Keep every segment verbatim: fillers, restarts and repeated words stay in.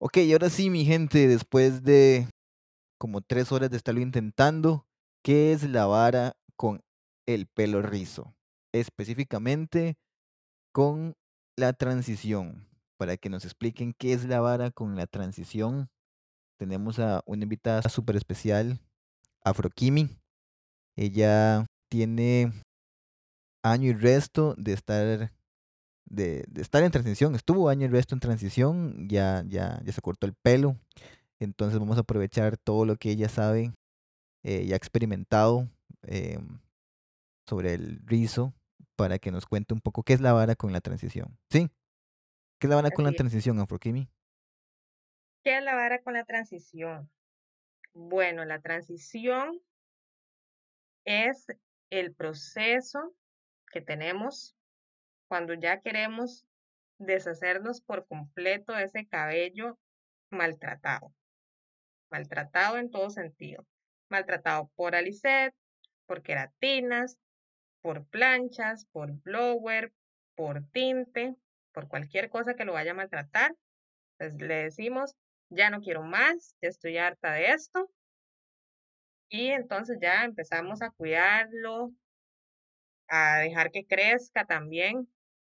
Ok, ahora sí, mi gente, después de como tres horas de estarlo intentando, ¿qué es la vara con el pelo rizo? Específicamente con la transición. Para que nos expliquen qué es la vara con la transición, tenemos a una invitada súper especial, Afrokimi. Ella tiene año y resto de estar, de, de estar en transición. Estuvo año y resto en transición, ya, ya, ya se cortó el pelo. Entonces vamos a aprovechar todo lo que ella sabe eh, y ha experimentado eh, sobre el rizo para que nos cuente un poco qué es la vara con la transición. ¿Sí? ¿Qué es la vara con la Así es. transición, Afrokimi? ¿Qué es la vara con la transición? Bueno, la transición es el proceso que tenemos cuando ya queremos deshacernos por completo de ese cabello maltratado, maltratado en todo sentido, maltratado por Alicet, por queratinas, por planchas, por blower, por tinte, por cualquier cosa que lo vaya a maltratar. Entonces le decimos, ya no quiero más, ya estoy harta de esto. Y entonces ya empezamos a cuidarlo, a dejar que crezca también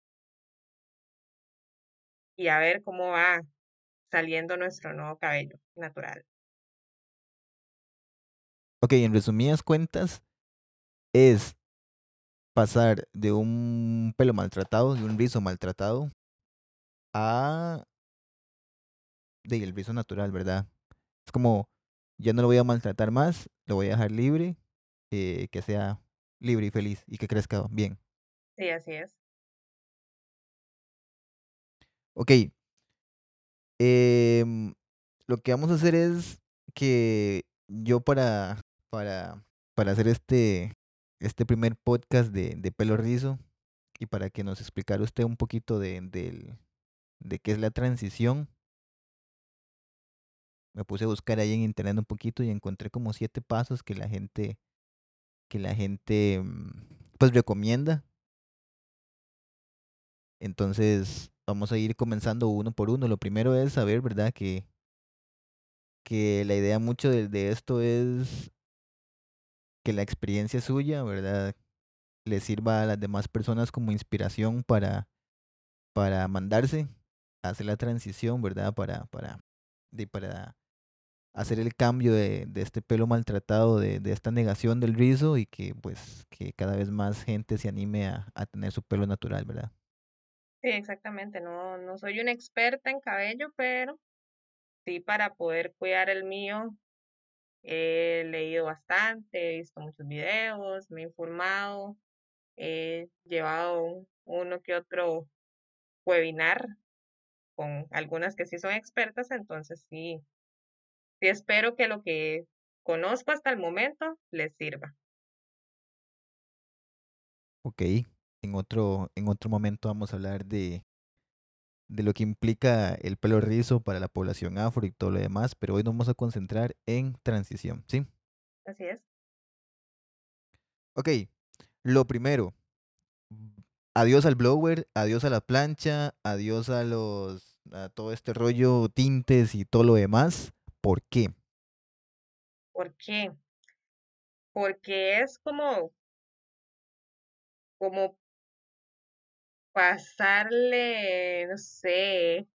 y a ver cómo va saliendo nuestro nuevo cabello natural. Ok, en resumidas cuentas, es pasar de un pelo maltratado, de un rizo maltratado, a de el rizo natural, ¿verdad? Es como, ya no lo voy a maltratar más, lo voy a dejar libre, eh, que sea libre y feliz y que crezca bien. Sí, así es. Ok, em, lo que vamos a hacer es que yo para, para, para hacer este, este primer podcast de, de pelo rizo y para que nos explicara usted un poquito de, del- de qué es la transición, me puse a buscar ahí en internet un poquito y encontré como siete pasos que la gente, que la gente mm, pues recomienda. Entonces vamos a ir comenzando uno por uno. Lo primero es saber, ¿verdad? Que, que la idea mucho de, de esto es que la experiencia suya, ¿verdad? Le sirva a las demás personas como inspiración para, para mandarse a hacer la transición, ¿verdad? Para, para, de, para hacer el cambio de, de este pelo maltratado, de, de esta negación del rizo y que pues que cada vez más gente se anime a, a tener su pelo natural, ¿verdad? Sí, exactamente. No, no soy una experta en cabello, pero sí para poder cuidar el mío he leído bastante, he visto muchos videos, me he informado, he llevado un- uno que otro webinar con algunas que sí son expertas, entonces sí, sí espero que lo que conozco hasta el momento les sirva. Ok, en otro, en otro momento vamos a hablar de, de lo que implica el pelo rizo para la población afro y todo lo demás, pero hoy nos vamos a concentrar en transición, ¿sí? Así es. Ok, lo primero, adiós al blower, adiós a la plancha, adiós a los, a todo este rollo, tintes y todo lo demás. ¿Por qué? ¿Por qué? Porque es como, como pasarle, no sé,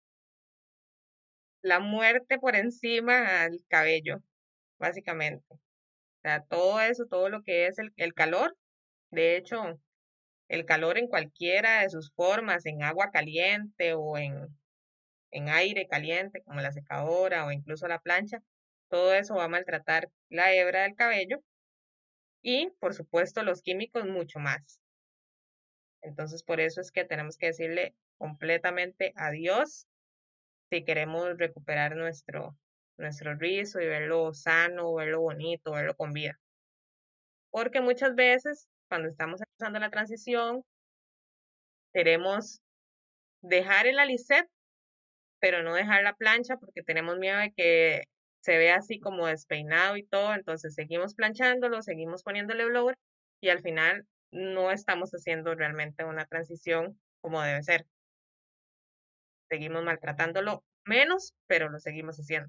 la muerte por encima al cabello, básicamente. O sea, todo eso, todo lo que es el, el calor, de hecho, el calor en cualquiera de sus formas, en agua caliente o en, en aire caliente, como la secadora o incluso la plancha, todo eso va a maltratar la hebra del cabello y, por supuesto, los químicos mucho más. Entonces, por eso es que tenemos que decirle completamente adiós si queremos recuperar nuestro, nuestro rizo y verlo sano, verlo bonito, verlo con vida. Porque muchas veces, cuando estamos empezando la transición, queremos dejar el alicet, pero no dejar la plancha porque tenemos miedo de que se vea así como despeinado y todo. Entonces, seguimos planchándolo, seguimos poniéndole blower y al final no estamos haciendo realmente una transición como debe ser. Seguimos maltratándolo menos, pero lo seguimos haciendo.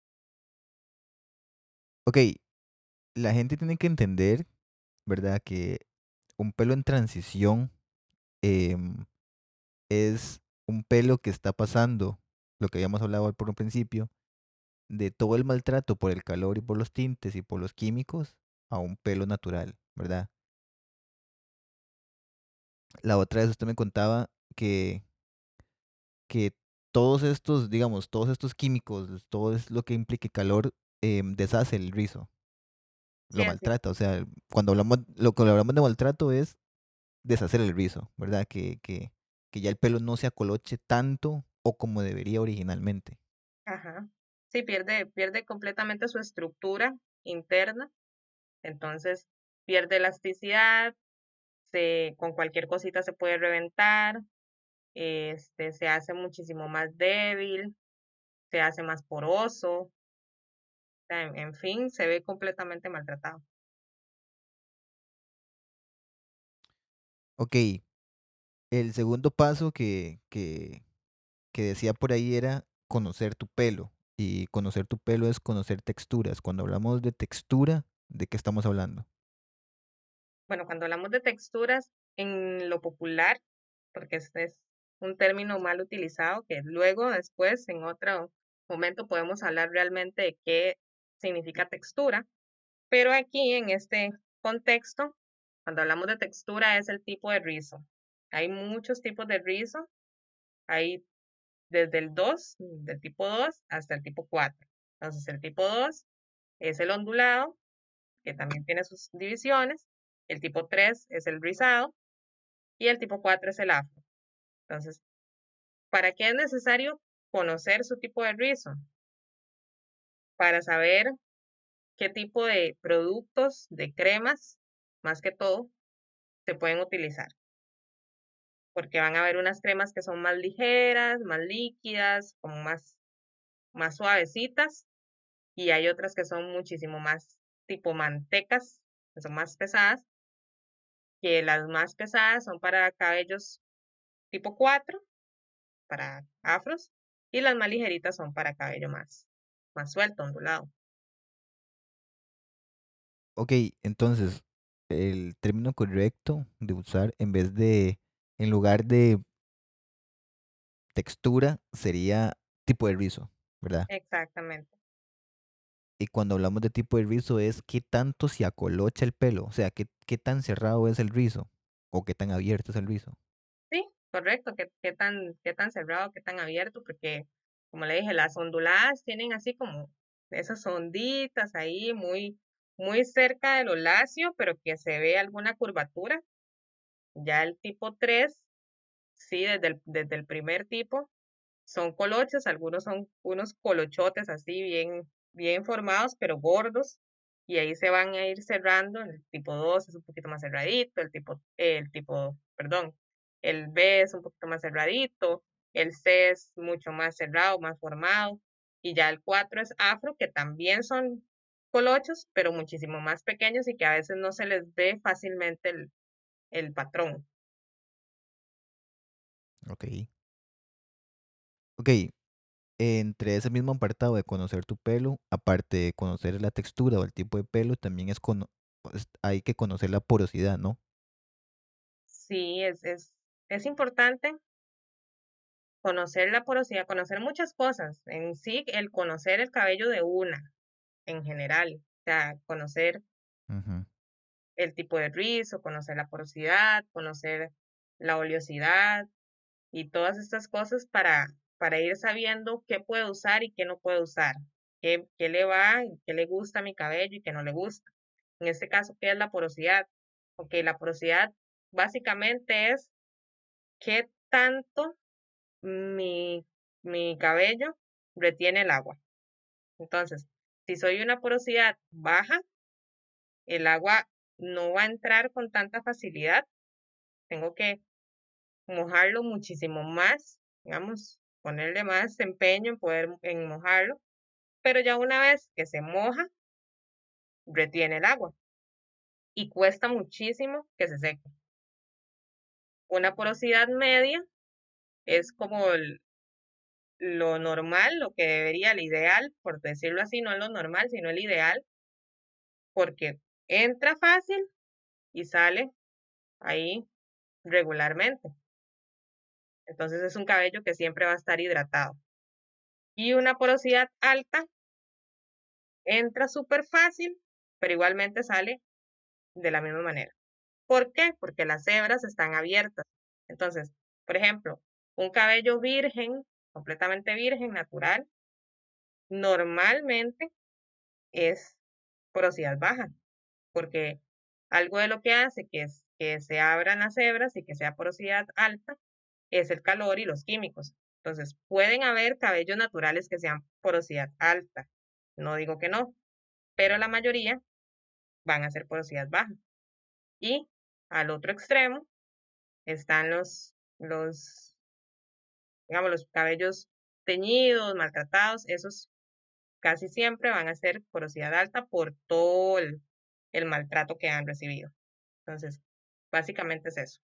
Ok, la gente tiene que entender, ¿verdad? Que un pelo en transición em, es un pelo que está pasando, lo que habíamos hablado por un principio, de todo el maltrato por el calor y por los tintes y por los químicos a un pelo natural, ¿verdad? La otra vez usted me contaba que, que todos estos, digamos, todos estos químicos, todo es lo que implique calor, em, deshace el rizo, Sí, lo así, maltrata. O sea, cuando hablamos, lo que hablamos de maltrato es deshacer el rizo, ¿verdad? Que, que, que ya el pelo no se acoloche tanto o como debería originalmente. ajá. Sí, pierde, pierde completamente su estructura interna, entonces pierde elasticidad, se, con cualquier cosita se puede reventar, este, se hace muchísimo más débil, se hace más poroso, o sea, en, en fin, se ve completamente maltratado. Ok, el segundo paso que, que, que decía por ahí era conocer tu pelo. Y conocer tu pelo es conocer texturas. Cuando hablamos de textura, ¿de qué estamos hablando? Bueno, cuando hablamos de texturas, en lo popular, porque este es un término mal utilizado, que luego después en otro momento podemos hablar realmente de qué significa textura, pero aquí en este contexto, cuando hablamos de textura es el tipo de rizo. Hay muchos tipos de rizo, hay desde el dos, del tipo dos hasta el tipo cuatro. Entonces el tipo dos es el ondulado, que también tiene sus divisiones, el tipo tres es el rizado y el tipo cuatro es el afro. Entonces, ¿para qué es necesario conocer su tipo de rizo? Para saber qué tipo de productos, de cremas, más que todo, se pueden utilizar. Porque van a haber unas cremas que son más ligeras, más líquidas, como más, más suavecitas, y hay otras que son muchísimo más tipo mantecas, que son más pesadas, que las más pesadas son para cabellos tipo cuatro, para afros, y las más ligeritas son para cabello más, más suelto, ondulado. Ok, entonces, el término correcto de usar en vez de, en lugar de textura, sería tipo de rizo, ¿verdad? Exactamente. Y cuando hablamos de tipo de rizo es qué tanto se acolocha el pelo, o sea, qué, qué tan cerrado es el rizo o qué tan abierto es el rizo. Sí, correcto. ¿Qué, qué tan, qué tan cerrado, qué tan abierto? Porque, como le dije, las onduladas tienen así como esas onditas ahí muy, muy cerca de lo lacio, pero que se ve alguna curvatura. Ya el tipo tres, sí, desde el, desde el primer tipo, son colochos, algunos son unos colochotes así bien, bien formados, pero gordos, y ahí se van a ir cerrando. El tipo dos es un poquito más cerradito, el tipo, el tipo, perdón, el B es un poquito más cerradito, el C es mucho más cerrado, más formado, y ya el cuatro es afro, que también son colochos, pero muchísimo más pequeños y que a veces no se les ve fácilmente el, el patrón. Ok. Ok, entre ese mismo apartado de conocer tu pelo, aparte de conocer la textura o el tipo de pelo, también es cono- es- hay que conocer la porosidad, ¿no? Sí, es, es, es importante conocer la porosidad, conocer muchas cosas. En sí, el conocer el cabello de una, en general. O sea, conocer Ujú. el tipo de rizo, conocer la porosidad, conocer la oleosidad y todas estas cosas para, para ir sabiendo qué puedo usar y qué no puedo usar, qué, qué le va, y qué le gusta a mi cabello y qué no le gusta. En este caso, ¿qué es la porosidad? Ok, la porosidad básicamente es qué tanto mi, mi cabello retiene el agua. Entonces, si soy una porosidad baja, el agua no va a entrar con tanta facilidad. Tengo que mojarlo muchísimo más, digamos, ponerle más empeño en poder en mojarlo, pero ya una vez que se moja, retiene el agua y cuesta muchísimo que se seque. Una porosidad media es como el- lo normal, lo que debería, el ideal, por decirlo así, no es lo normal, sino el ideal, porque entra fácil y sale ahí regularmente. Entonces es un cabello que siempre va a estar hidratado. Y una porosidad alta entra súper fácil, pero igualmente sale de la misma manera. ¿Por qué? Porque las hebras están abiertas. Entonces, por ejemplo, un cabello virgen, completamente virgen, natural, normalmente es porosidad baja, porque algo de lo que hace que, es, que se abran las hebras y que sea porosidad alta es el calor y los químicos. Entonces, pueden haber cabellos naturales que sean porosidad alta. No digo que no, pero la mayoría van a ser porosidad baja. Y al otro extremo están los, los, digamos, los cabellos teñidos, maltratados, esos casi siempre van a ser porosidad alta por todo el, el maltrato que han recibido. Entonces, básicamente es eso.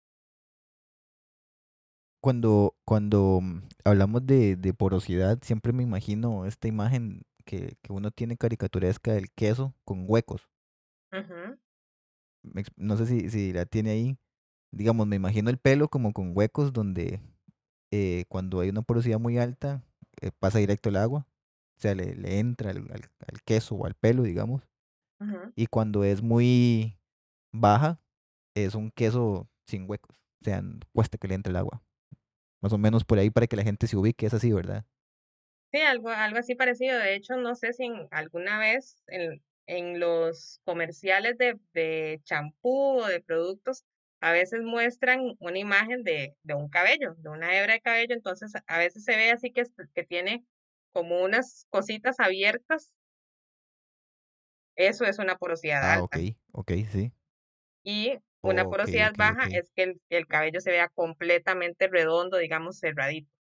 Cuando, cuando mm, hablamos de, de porosidad, siempre me imagino esta imagen que, que uno tiene caricaturesca del queso con huecos. Ujú, Me ex- No sé si, si la tiene ahí. Digamos, me imagino el pelo como con huecos donde eh, cuando hay una porosidad muy alta, eh, pasa directo el agua. O sea, le, le entra al, al- al queso o al pelo, digamos. ujú. Y cuando es muy baja, es un queso sin huecos. O sea, n- cuesta que le entre el agua. Más o menos por ahí para que la gente se ubique, es así, ¿verdad? Sí, algo, algo así parecido. De hecho, no sé si en- alguna vez en, en los comerciales de, de champú o de productos, a veces muestran una imagen de, de un cabello, de una hebra de cabello. Entonces, a veces se ve así que, es- que tiene como unas cositas abiertas. Eso es una porosidad Ah, ok, alta. ok, sí. Y una Ok, porosidad ok, ok. baja es que el, el cabello se vea completamente redondo, digamos, cerradito.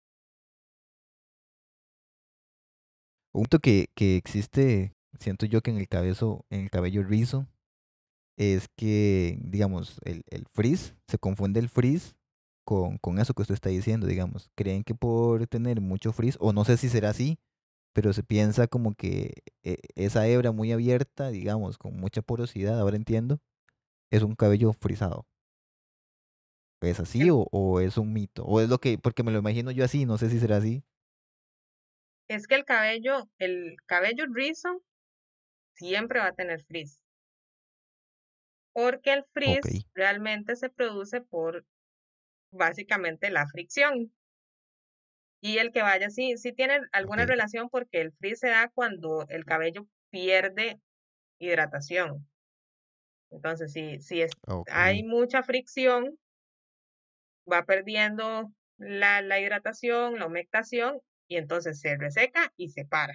Un punto que, que existe, siento yo que en el cabello, en el cabello rizo, es que, digamos, el, el frizz, se confunde el frizz con, con eso que usted está diciendo, digamos. Creen que por tener mucho frizz, o no sé si será así, pero se piensa como que eh, esa hebra muy abierta, digamos, con mucha porosidad, ahora entiendo, es un cabello frizado. ¿Es así El- o, o es un mito? O es lo que, porque me lo imagino yo así, no sé si será así. Es que el cabello, el cabello rizo siempre va a tener frizz, porque el Ok, frizz realmente se produce por básicamente la fricción. Y el que vaya, sí, sí tiene alguna ok, relación porque el frizz se da cuando el cabello pierde hidratación. Entonces, si, si es- ok, hay mucha fricción, va perdiendo la, la hidratación, la humectación, y entonces se reseca y se para.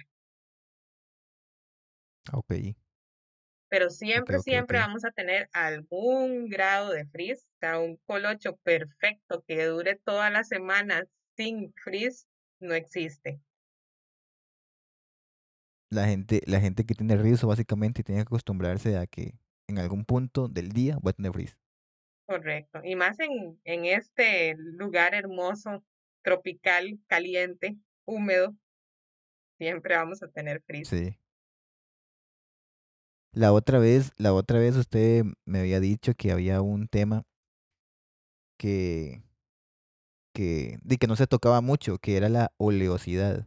ok, Pero ok, siempre, ok, ok. siempre vamos a tener algún grado de frizz, o sea, un colocho perfecto que dure toda la semana sin frizz, no existe. La gente, la gente que tiene rizo básicamente tiene que acostumbrarse a que en algún punto del día va a tener frizz. Correcto. Y más en, en este lugar hermoso, tropical, caliente, húmedo, siempre vamos a tener frizz. Sí. La otra vez, la otra vez usted me había dicho que había un tema que, que, de que no se tocaba mucho, que era la oleosidad,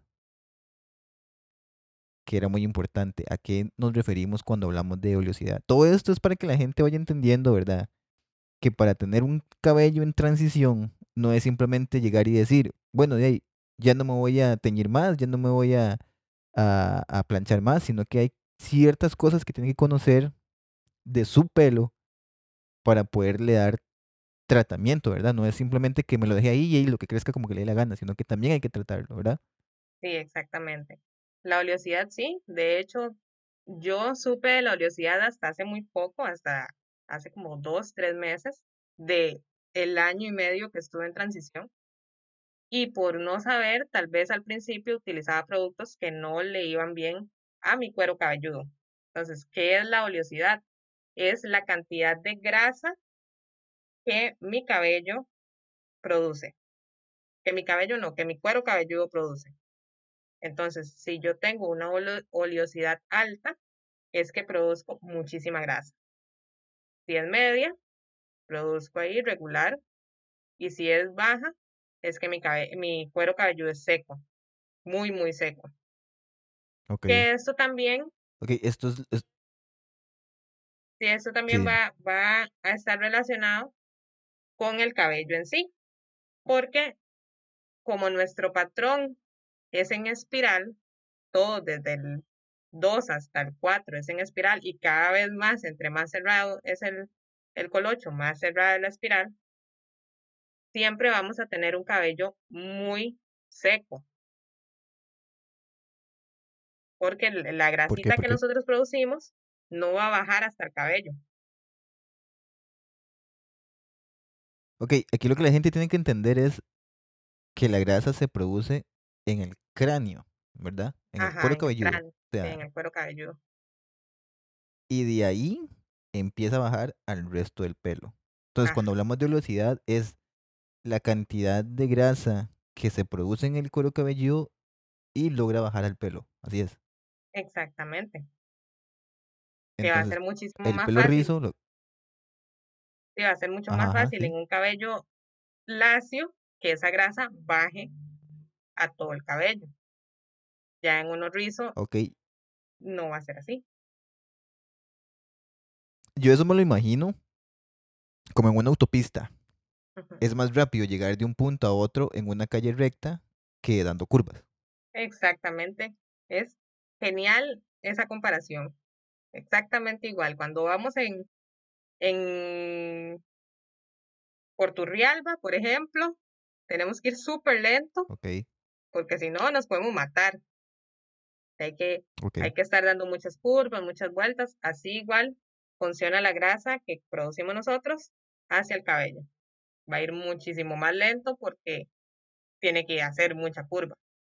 que era muy importante. ¿A qué nos referimos cuando hablamos de oleosidad? Todo esto es para que la gente vaya entendiendo, ¿verdad? Que para tener un cabello en transición no es simplemente llegar y decir, bueno, de ahí, ya no me voy a teñir más, ya no me voy a, a, a planchar más, sino que hay ciertas cosas que tiene que conocer de su pelo para poderle dar tratamiento, ¿verdad? No es simplemente que me lo deje ahí y ahí lo que crezca como que le dé la gana, sino que también hay que tratarlo, ¿verdad? Sí, exactamente. La oleosidad, sí. De hecho, yo supe de la oleosidad hasta hace muy poco, hasta hace como dos, tres meses de el año y medio que estuve en transición. Y por no saber, tal vez al principio utilizaba productos que no le iban bien a mi cuero cabelludo. Entonces, ¿qué es la oleosidad? Es la cantidad de grasa que mi cabello produce. que mi cabello no, que mi cuero cabelludo produce. Entonces, si yo tengo una oleosidad alta, es que produzco muchísima grasa. Si es media, produzco ahí regular. Y si es baja, es que mi, cabe mi cuero cabelludo es seco, muy, muy seco. Ok. Que esto también, Ok, esto es, es- sí, esto sí, también dime. va, va a estar relacionado con el cabello en sí, porque como nuestro patrón es en espiral, todo desde el dos hasta el cuatro es en espiral y cada vez más, entre más cerrado es el, el colocho, más cerrada es la espiral, siempre vamos a tener un cabello muy seco, porque el- la ¿Por qué? grasita ¿Por que qué? nosotros producimos no va a bajar hasta el cabello. Ok, aquí lo que la gente tiene que entender es que la grasa se produce en el cráneo, ¿verdad? En el Ajá, cuero en el cabelludo. O cráneo, sí, en sea, el cuero cabelludo. y de ahí empieza a bajar al resto del pelo. Entonces, cuando Ajá, hablamos de velocidad, es la cantidad de grasa que se produce en el cuero cabelludo y logra bajar al pelo. Así es. exactamente. Que va a Entonces, ser muchísimo el más pelo fácil. rizo, lo- Sí, va a ser mucho ajá, más ajá, fácil en sí, un cabello lacio que esa grasa baje a todo el cabello. Ya en uno rizo ok. no va a ser así. Yo eso me lo imagino como en una autopista. Ujú. Es más rápido llegar de un punto a otro en una calle recta que dando curvas. Exactamente. Es genial esa comparación. Exactamente igual. Cuando vamos en, en por Turrialba, por ejemplo, tenemos que ir súper lento Ok, porque si no nos podemos matar. Hay que, ok. hay que estar dando muchas curvas, muchas vueltas. Así igual funciona la grasa que producimos nosotros hacia el cabello. Va a ir muchísimo más lento porque tiene que hacer mucha curva.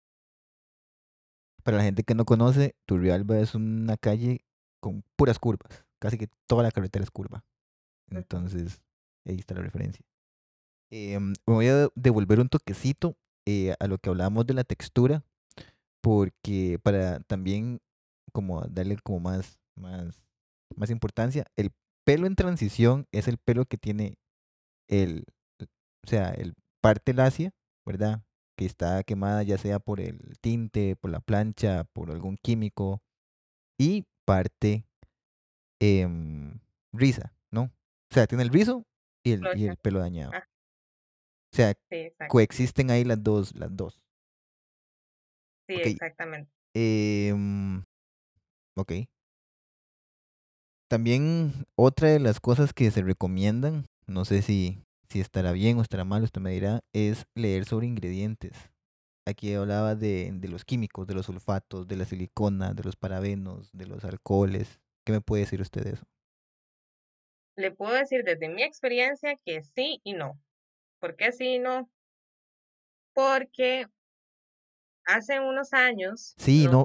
Para la gente que no conoce, Turrialba es una calle con puras curvas. Casi que toda la carretera es curva. Ujú. Entonces, ahí está la referencia. Em, me voy a devolver un toquecito eh, a lo que hablábamos de la textura, porque para también como darle como más, más, más importancia, el pelo en transición es el pelo que tiene el, o sea, el parte lacia, ¿verdad? Que está quemada ya sea por el tinte, por la plancha, por algún químico, y parte em, risa, ¿no? O sea, tiene el rizo y el, y Clocha. el pelo dañado. Ah, O sea, sí, exacto. coexisten ahí las dos, las dos. Sí, Ok. exactamente. em, ok. También otra de las cosas que se recomiendan, no sé si, si estará bien o estará mal, usted me dirá, es leer sobre ingredientes. Aquí hablaba de, de los químicos, de los sulfatos, de la silicona, de los parabenos, de los alcoholes. ¿Qué me puede decir usted de eso? Le puedo decir desde mi experiencia que sí y no. ¿Por qué sí y no? Porque hace unos años, Sí, no, no,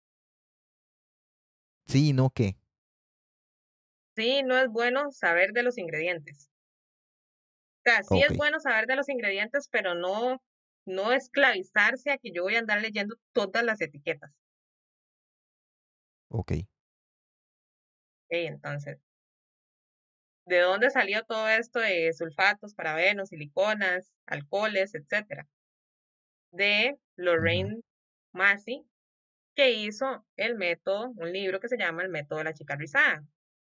sí, no, ¿qué? sí, no es bueno saber de los ingredientes. O sea, sí Ok, es bueno saber de los ingredientes, pero no, no esclavizarse a que yo voy a andar leyendo todas las etiquetas. ok. Ok, entonces, ¿de dónde salió todo esto de sulfatos, parabenos, siliconas, alcoholes, etcétera? De Ujú. Lorraine Massey, que hizo el método, un libro que se llama El método de la chica rizada.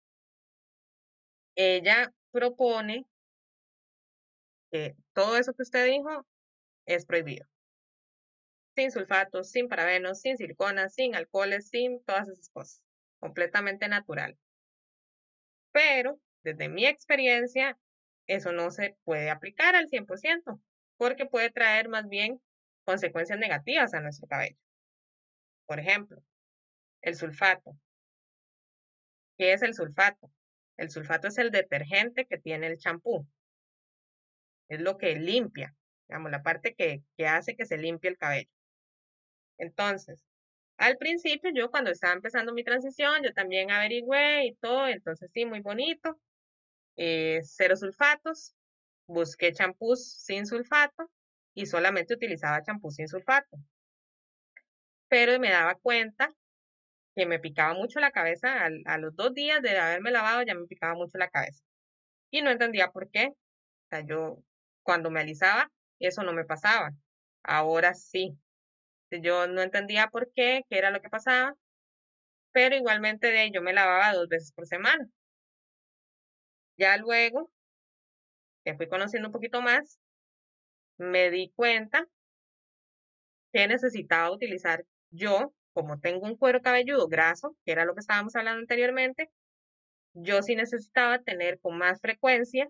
Ella propone que todo eso que usted dijo es prohibido. Sin sulfatos, sin parabenos, sin siliconas, sin alcoholes, sin todas esas cosas. Completamente natural. Pero, desde mi experiencia, eso no se puede aplicar al cien por ciento, porque puede traer más bien consecuencias negativas a nuestro cabello. Por ejemplo, el sulfato. ¿Qué es el sulfato? El sulfato es el detergente que tiene el champú. Es lo que limpia, digamos, la parte que, que hace que se limpie el cabello. Entonces, al principio yo cuando estaba empezando mi transición, yo también averigüé y todo, entonces sí, muy bonito. Eh, cero sulfatos, busqué champús sin sulfato y solamente utilizaba champú sin sulfato. Pero me daba cuenta que me picaba mucho la cabeza, al- a los dos días de haberme lavado ya me picaba mucho la cabeza. Y no entendía por qué. O sea, yo cuando me alisaba, eso no me pasaba. Ahora sí. Yo no entendía por qué, qué era lo que pasaba, pero igualmente de ahí yo me lavaba dos veces por semana. Ya luego, que fui conociendo un poquito más, me di cuenta que necesitaba utilizar yo, como tengo un cuero cabelludo graso, que era lo que estábamos hablando anteriormente, yo sí necesitaba tener con más frecuencia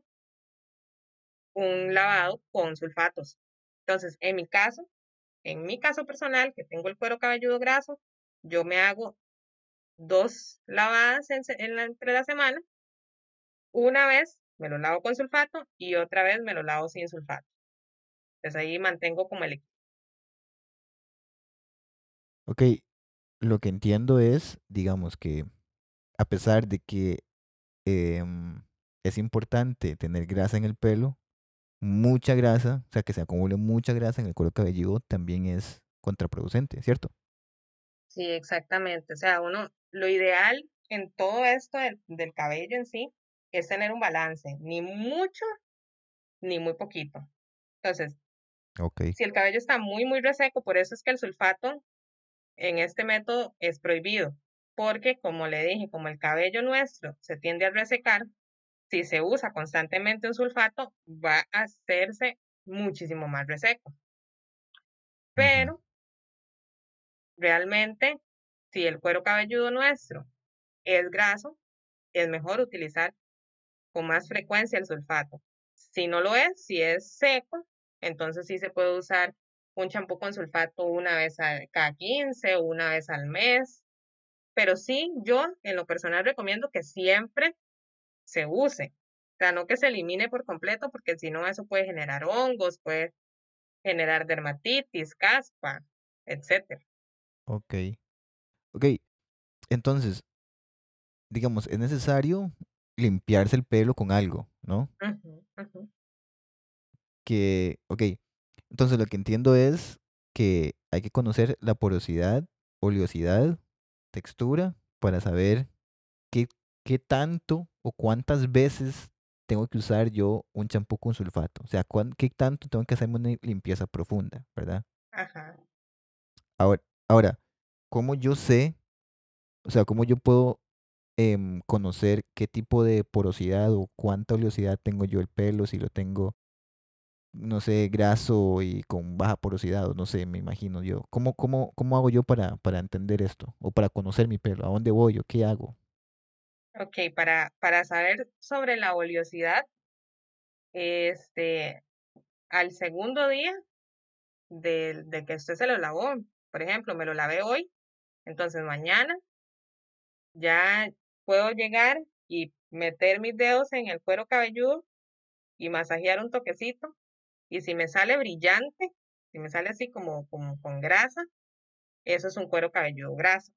un lavado con sulfatos. Entonces, en mi caso, en mi caso personal, que tengo el cuero cabelludo graso, yo me hago dos lavadas en, se- en la- entre la semana. Una vez me lo lavo con sulfato y otra vez me lo lavo sin sulfato. Entonces ahí mantengo como el equilibrio. Ok, lo que entiendo es, digamos que a pesar de que em, es importante tener grasa en el pelo, mucha grasa, o sea, que se acumule mucha grasa en el cuero cabelludo también es contraproducente, ¿cierto? Sí, exactamente. O sea, uno, lo ideal en todo esto del, del cabello en sí es tener un balance, ni mucho ni muy poquito. Entonces, Ok. si el cabello está muy, muy reseco, por eso es que el sulfato en este método es prohibido, porque como le dije, como el cabello nuestro se tiende a resecar, si se usa constantemente un sulfato, va a hacerse muchísimo más reseco. Ujú. Pero realmente, si el cuero cabelludo nuestro es graso, es mejor utilizar con más frecuencia el sulfato. Si no lo es, si es seco, entonces sí se puede usar un champú con sulfato una vez a, cada quince o una vez al mes. Pero sí, yo en lo personal recomiendo que siempre se use. O sea, no que se elimine por completo, porque si no, eso puede generar hongos, puede generar dermatitis, caspa, etcétera. Ok. Ok, entonces, digamos, es necesario limpiarse el pelo con algo, ¿no? Ujú, ujú. Que, ok, entonces lo que entiendo es que hay que conocer la porosidad, oleosidad, textura, para saber qué, qué tanto o cuántas veces tengo que usar yo un champú con sulfato. O sea, cuán- qué tanto tengo que hacerme una limpieza profunda, ¿verdad? Ajá. Ahora, ahora, ¿cómo yo sé, o sea, cómo yo puedo em, conocer qué tipo de porosidad o cuánta oleosidad tengo yo el pelo, si lo tengo, no sé, graso y con baja porosidad, o no sé, me imagino yo. ¿Cómo, cómo, cómo hago yo para, para entender esto? O para conocer mi pelo, ¿a dónde voy o qué hago? Ok, para, para saber sobre la oleosidad, este, al segundo día de, de que usted se lo lavó, por ejemplo, me lo lavé hoy, entonces mañana ya puedo llegar y meter mis dedos en el cuero cabelludo y masajear un toquecito. Y si me sale brillante, si me sale así como, como con grasa, eso es un cuero cabelludo graso.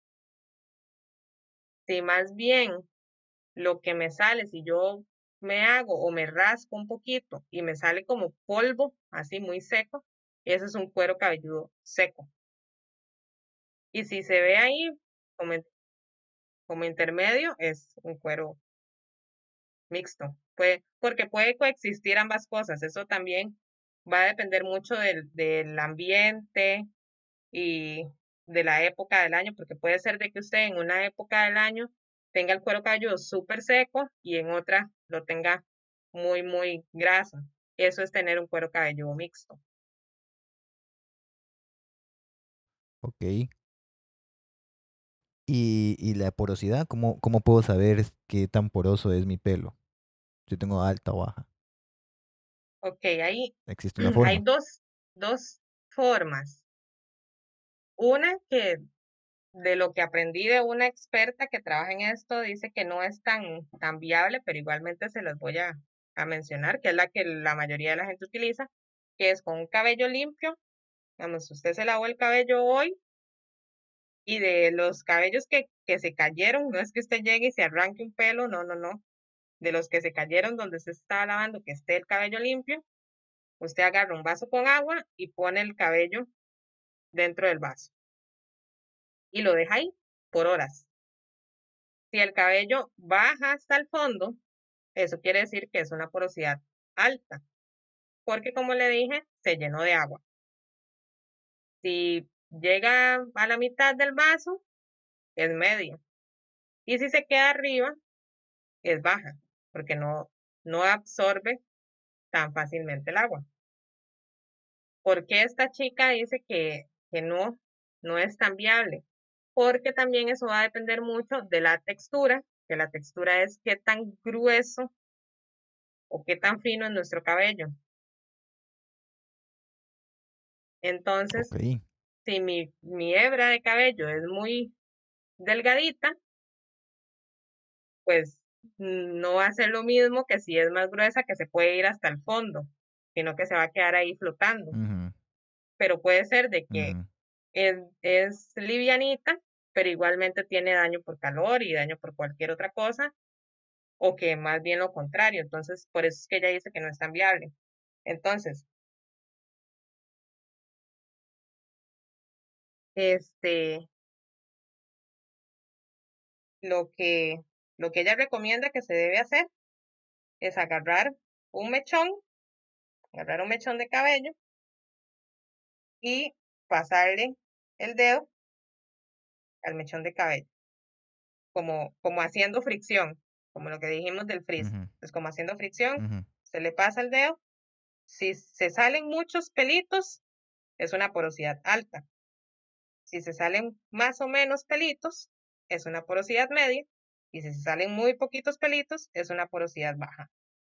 Si más bien lo que me sale, si yo me hago o me rasco un poquito y me sale como polvo, así muy seco, eso es un cuero cabelludo seco. Y si se ve ahí como, en- como intermedio, es un cuero mixto. Puede, porque puede coexistir ambas cosas. Eso también va a depender mucho del, del ambiente y de la época del año, porque puede ser de que usted en una época del año tenga el cuero cabelludo súper seco y en otra lo tenga muy, muy graso. Eso es tener un cuero cabelludo mixto. Ok. Y, y la porosidad, ¿cómo, cómo puedo saber qué tan poroso es mi pelo? Si tengo alta o baja. Ok, hay, ¿Existe una hay forma? dos, dos formas. Una que de lo que aprendí de una experta que trabaja en esto, dice que no es tan, tan viable, pero igualmente se las voy a, a mencionar, que es la que la mayoría de la gente utiliza, que es con un cabello limpio. Vamos, usted se lavó el cabello hoy y de los cabellos que, que se cayeron, no es que usted llegue y se arranque un pelo, no, no, no. De los que se cayeron donde usted estaba lavando, que esté el cabello limpio, Usted agarra un vaso con agua y pone el cabello dentro del vaso y lo deja ahí por horas. Si el cabello baja hasta el fondo, eso quiere decir que es una porosidad alta, porque como le dije, se llenó de agua. Si llega a la mitad del vaso, es medio. Y si se queda arriba, es baja, porque no, no absorbe tan fácilmente el agua. ¿Por qué esta chica dice que, que no, no es tan viable? Porque también eso va a depender mucho de la textura, que la textura es qué tan grueso o qué tan fino es nuestro cabello. Ok. Entonces, si mi, mi hebra de cabello es muy delgadita, pues no va a ser lo mismo que si es más gruesa, que se puede ir hasta el fondo, sino que se va a quedar ahí flotando. Ujú, Pero puede ser de que ujú. es, es livianita, pero igualmente tiene daño por calor y daño por cualquier otra cosa, o que más bien lo contrario. Entonces, por eso es que ella dice que no es tan viable. Entonces, este, lo que, lo que ella recomienda que se debe hacer es agarrar un mechón, agarrar un mechón de cabello y pasarle el dedo al mechón de cabello, como, como haciendo fricción, como lo que dijimos del frizz. Ujú, Es como haciendo fricción, ujú. se le pasa el dedo. Si se salen muchos pelitos, es una porosidad alta. Si se salen más o menos pelitos, es una porosidad media. Y si se salen muy poquitos pelitos, es una porosidad baja.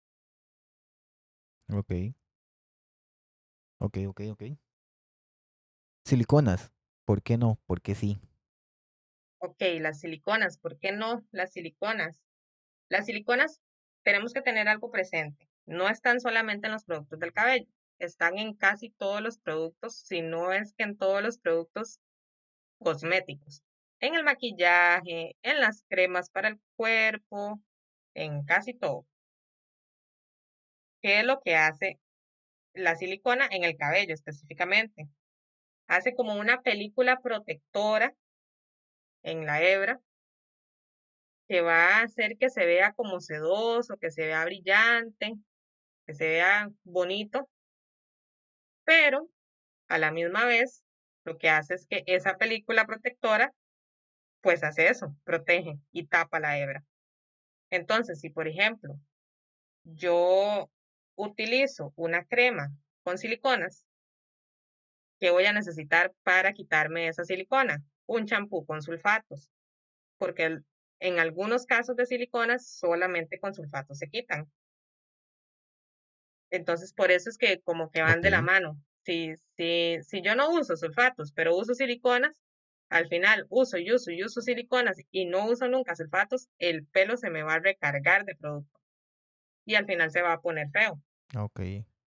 Ok, ok, ok, ok. Siliconas. ¿Por qué no? ¿Por qué sí? Ok, las siliconas, ¿por qué no las siliconas? Las siliconas tenemos que tener algo presente. No están solamente en los productos del cabello, están en casi todos los productos, si no es que en todos los productos cosméticos. En el maquillaje, en las cremas para el cuerpo, en casi todo. ¿Qué es lo que hace la silicona en el cabello específicamente? Hace como una película protectora en la hebra que va a hacer que se vea como sedoso, que se vea brillante, que se vea bonito, pero a la misma vez lo que hace es que esa película protectora pues hace eso, protege y tapa la hebra. Entonces, si por ejemplo yo utilizo una crema con siliconas, ¿qué voy a necesitar para quitarme esa silicona? Un champú con sulfatos, porque el- en algunos casos de siliconas solamente con sulfatos se quitan. Entonces, por eso es que como que van Ok, de la mano. Si, si, si yo no uso sulfatos, pero uso siliconas, al final uso y uso y uso siliconas y no uso nunca sulfatos, el pelo se me va a recargar de producto y al final se va a poner feo. ok,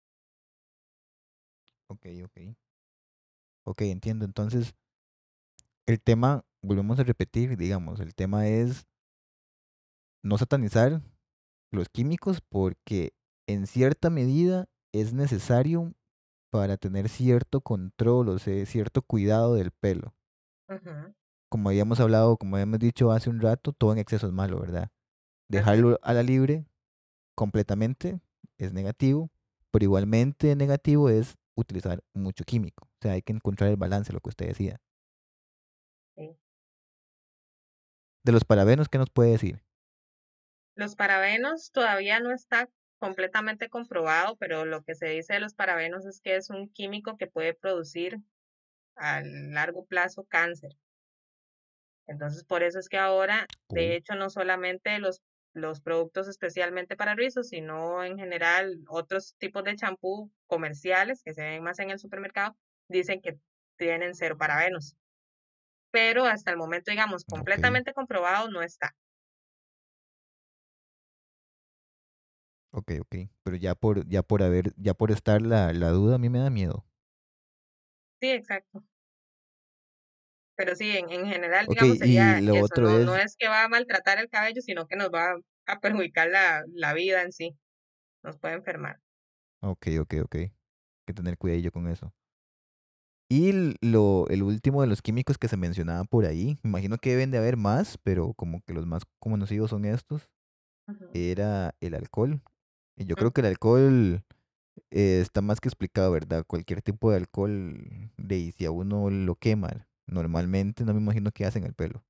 ok, ok. Ok, entiendo. Entonces, el tema, volvemos a repetir, digamos, el tema es no satanizar los químicos porque en cierta medida es necesario para tener cierto control, o sea, cierto cuidado del pelo. Ujú, Como habíamos hablado, como habíamos dicho hace un rato, todo en exceso es malo, ¿verdad? así es. Dejarlo a la libre completamente es negativo, pero igualmente negativo es utilizar mucho químico. O sea, hay que encontrar el balance, lo que usted decía. Sí. De los parabenos, ¿qué nos puede decir? Los parabenos todavía no está completamente comprobado, pero lo que se dice de los parabenos es que es un químico que puede producir a largo plazo cáncer. Entonces, por eso es que ahora, de Cool. hecho, no solamente los, los productos especialmente para rizos, sino en general otros tipos de champú comerciales que se ven más en el supermercado, dicen que tienen cero parabenos. Pero hasta el momento, digamos, Ok, completamente comprobado no está. ok, ok. Pero ya por, ya por haber, ya por estar la, la duda, a mí me da miedo. Sí, exacto. Pero sí, en, en general, Ok, digamos, y sería lo eso. otro No, no es, es que va a maltratar el cabello, sino que nos va a perjudicar la, la vida en sí. Nos puede enfermar. ok, ok, ok. que tener cuidadillo con eso. Y l- lo, el último de los químicos que se mencionaba por ahí, me imagino que deben de haber más, pero como que los más conocidos son estos, Ujú, era el alcohol. Y yo creo ujú. que el alcohol eh, está más que explicado, ¿verdad? Cualquier tipo de alcohol, de y si a uno lo quema, normalmente no me imagino que hacen el pelo.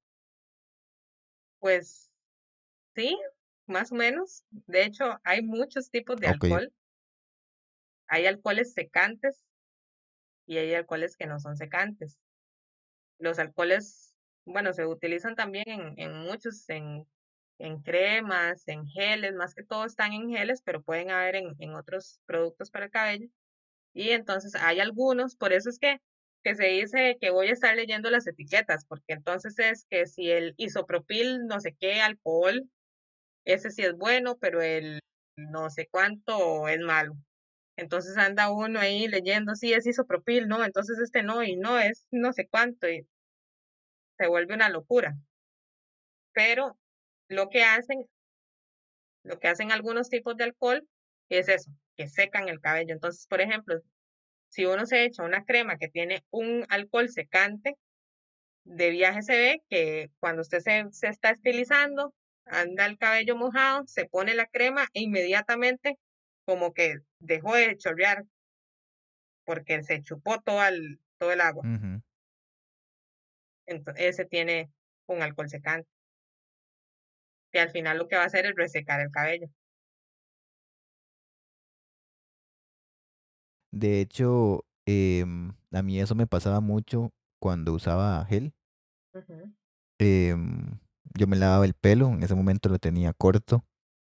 Pues sí, más o menos. De hecho, hay muchos tipos de Ok. alcohol. Hay alcoholes secantes y hay alcoholes que no son secantes. Los alcoholes, bueno, se utilizan también en, en muchos, en, en cremas, en geles, más que todo están en geles, pero pueden haber en, en otros productos para el cabello. Y entonces hay algunos, por eso es que, que se dice que voy a estar leyendo las etiquetas, porque entonces es que si el isopropil, no sé qué, alcohol, ese sí es bueno, pero el no sé cuánto es malo. Entonces anda uno ahí leyendo, sí, es isopropil, no, entonces este no, y no es no sé cuánto, y se vuelve una locura. Pero lo que hacen, lo que hacen algunos tipos de alcohol es eso, que secan el cabello. Entonces, por ejemplo, si uno se echa una crema que tiene un alcohol secante, de viaje se ve que cuando usted se, se está estilizando, anda el cabello mojado, se pone la crema e inmediatamente como que dejó de chorrear porque se chupó todo el, todo el agua. Ujú. Entonces, ese tiene un alcohol secante, que al final lo que va a hacer es resecar el cabello. De hecho, em, a mí eso me pasaba mucho cuando usaba gel. Ujú, Em, yo me lavaba el pelo, en ese momento lo tenía corto,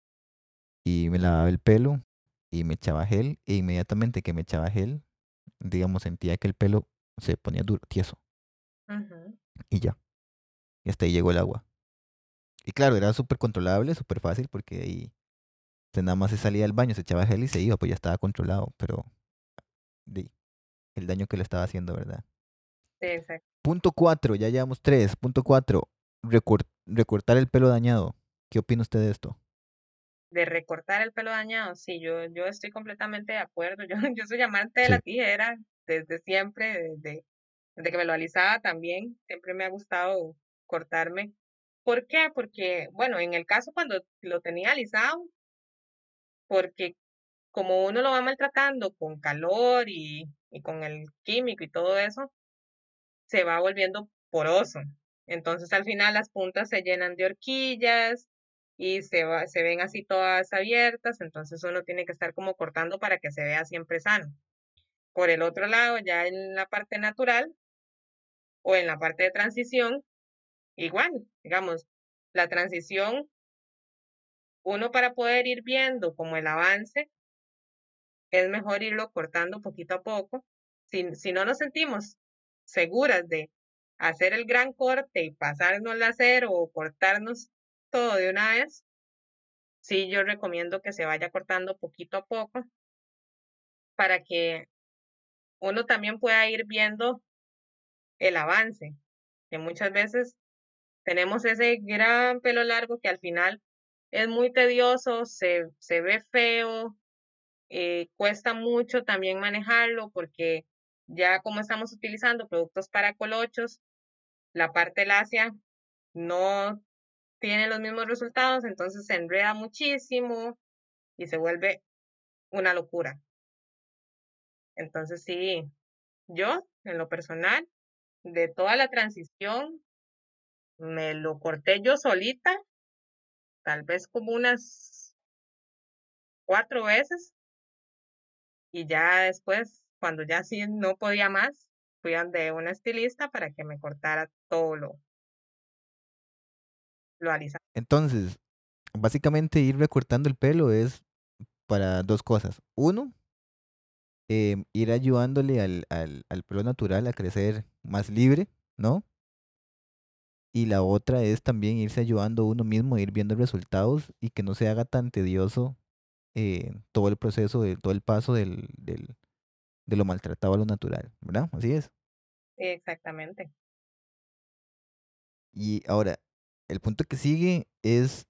y me lavaba el pelo y me echaba gel, e inmediatamente que me echaba gel, digamos, sentía que el pelo se ponía duro, tieso, ujú. y ya, y hasta ahí llegó el agua. Y claro, era súper controlable, súper fácil, porque ahí se nada más se salía del baño, se echaba gel y se iba, pues ya estaba controlado, pero di, el daño que le estaba haciendo, ¿verdad? Sí, exacto. Punto cuatro, ya llevamos tres. Punto cuatro, recortar el pelo dañado. ¿Qué opina usted de esto? De recortar el pelo dañado, sí, yo, yo estoy completamente de acuerdo. Yo, yo soy amante de la Sí. tijera desde siempre, desde, desde que me lo alisaba también. Siempre me ha gustado cortarme. ¿Por qué? Porque, bueno, en el caso cuando lo tenía alisado, porque como uno lo va maltratando con calor y, y con el químico y todo eso, se va volviendo poroso. Entonces al final las puntas se llenan de horquillas y se va, se ven así todas abiertas, entonces uno tiene que estar como cortando para que se vea siempre sano. Por el otro lado, ya en la parte natural o en la parte de transición, igual, digamos, la transición, uno para poder ir viendo como el avance, es mejor irlo cortando poquito a poco. Si, si no nos sentimos seguras de hacer el gran corte y pasarnos la cero o cortarnos todo de una vez, sí yo recomiendo que se vaya cortando poquito a poco para que uno también pueda ir viendo el avance, que muchas veces tenemos ese gran pelo largo que al final es muy tedioso, se, se ve feo, eh, cuesta mucho también manejarlo porque ya como estamos utilizando productos para colochos, la parte lacia no tiene los mismos resultados, entonces se enreda muchísimo y se vuelve una locura. Entonces sí, yo en lo personal, de toda la transición, me lo corté yo solita, tal vez como unas cuatro veces y ya después, cuando ya sí no podía más, fui de una estilista para que me cortara todo lo, lo alisado. Entonces, básicamente ir recortando el pelo es para dos cosas. Uno, em, ir ayudándole al, al, al pelo natural a crecer más libre, ¿no? Y la otra es también irse ayudando uno mismo a ir viendo resultados y que no se haga tan tedioso eh, todo el proceso, de, todo el paso del, del, de lo maltratado a lo natural, ¿verdad? Así es. Exactamente. Y ahora, el punto que sigue es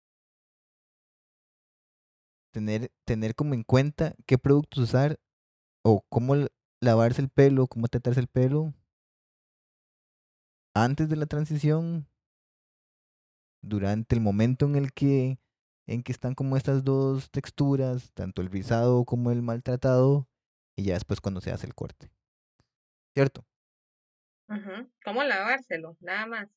tener, tener como en cuenta qué productos usar o cómo l- lavarse el pelo, cómo tratarse el pelo antes de la transición, durante el momento en el que, en que están como estas dos texturas, tanto el rizado como el maltratado, y ya después cuando se hace el corte, ¿cierto? Ujú. ¿Cómo lavárselo? Nada más.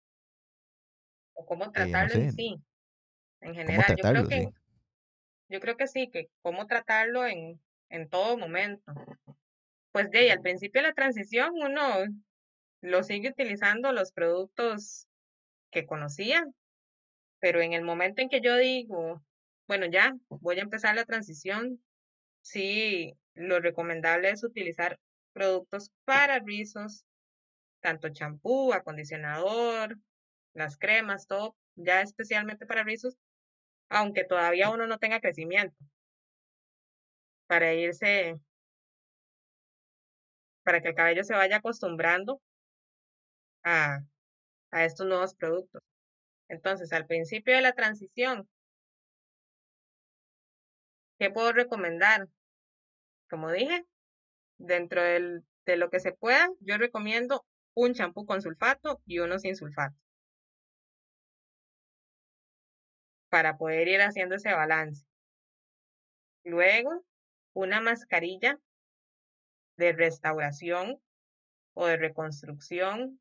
O cómo Eh, no tratarlo en sé, sí, en cómo general. Yo creo tratarlo, que, sí. yo creo que sí, que cómo tratarlo en, en todo momento. Pues de ahí, al principio de la transición uno lo sigue utilizando los productos que conocía, pero en el momento en que yo digo, bueno, ya voy a empezar la transición, sí, lo recomendable es utilizar productos para rizos, tanto champú, acondicionador, las cremas, todo, ya especialmente para rizos, aunque todavía uno no tenga crecimiento, para irse, para que el cabello se vaya acostumbrando a, a estos nuevos productos. Entonces, al principio de la transición, ¿qué puedo recomendar? Como dije, dentro del- de lo que se pueda, yo recomiendo un champú con sulfato y uno sin sulfato para poder ir haciendo ese balance. Luego, una mascarilla de restauración o de reconstrucción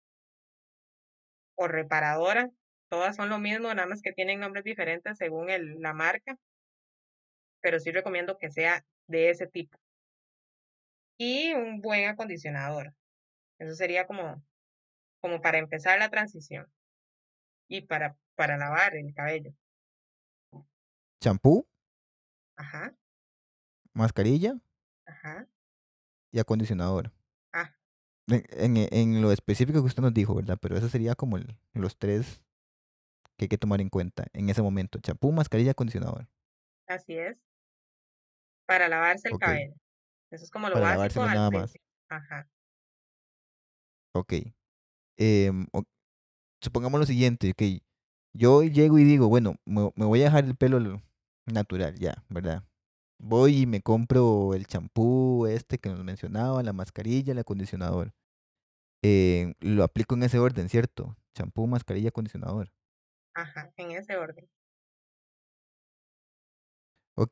o reparadora. Todas son lo mismo, nada más que tienen nombres diferentes según el- la marca, pero sí recomiendo que sea de ese tipo. Y un buen acondicionador. Eso sería como, como para empezar la transición y para, para lavar el cabello. Champú, Ajá, mascarilla ajá, y acondicionador. ah, En, en- e, en lo específico que usted nos dijo, ¿verdad? Pero eso sería como el- los tres que hay que tomar en cuenta en ese momento. Champú, mascarilla, acondicionador. así es, para lavarse el Ok. cabello. Eso es como lo Para básico lavárselo al nada más. principio. Ajá, Ok. Em, o- supongamos lo siguiente, ok. Yo hoy llego y digo, bueno, me, me voy a dejar el pelo lo- natural, ya, ¿verdad? Voy y me compro el champú este que nos mencionaba, la mascarilla, el acondicionador. Eh, lo aplico en ese orden, ¿cierto? Champú, mascarilla, acondicionador. ajá, en ese orden. Ok,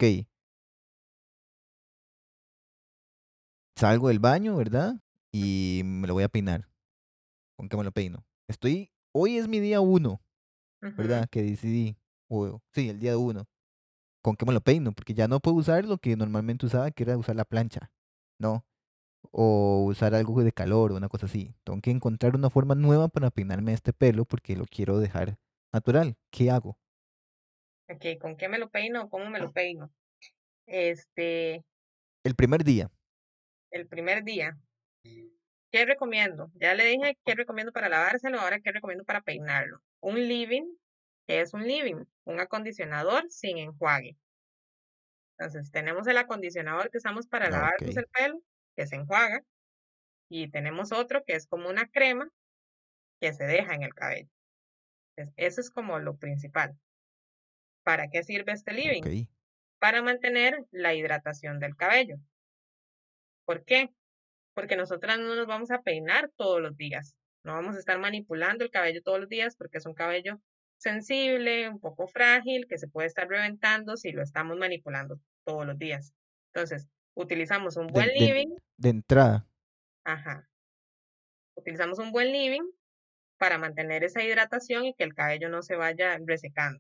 salgo del baño, ¿verdad? Y me lo voy a peinar. ¿Con qué me lo peino? Estoy, hoy es mi día uno, Ujú. ¿verdad? Que decidí, o, sí, el día uno. ¿Con qué me lo peino? Porque ya no puedo usar lo que normalmente usaba, que era usar la plancha, ¿no? O usar algo de calor o una cosa así. Tengo que encontrar una forma nueva para peinarme este pelo porque lo quiero dejar natural. ¿Qué hago? Ok, ¿con qué me lo peino o cómo me lo peino? Este, El primer día, el primer día. ¿Qué recomiendo? Ya le dije qué recomiendo para lavárselo, ahora qué recomiendo para peinarlo. Un leave-in, ¿qué es un leave-in? Un acondicionador sin enjuague. Entonces, tenemos el acondicionador que usamos para ok, lavarnos el pelo, que se enjuaga, y tenemos otro que es como una crema que se deja en el cabello. Entonces, eso es como lo principal. ¿Para qué sirve este ok. leave-in? Para mantener la hidratación del cabello. ¿Por qué? Porque nosotras no nos vamos a peinar todos los días. No vamos a estar manipulando el cabello todos los días porque es un cabello sensible, un poco frágil, que se puede estar reventando si lo estamos manipulando todos los días. Entonces, utilizamos un buen De, de- leave-in, de entrada, ajá, utilizamos un buen leave-in para mantener esa hidratación y que el cabello no se vaya resecando.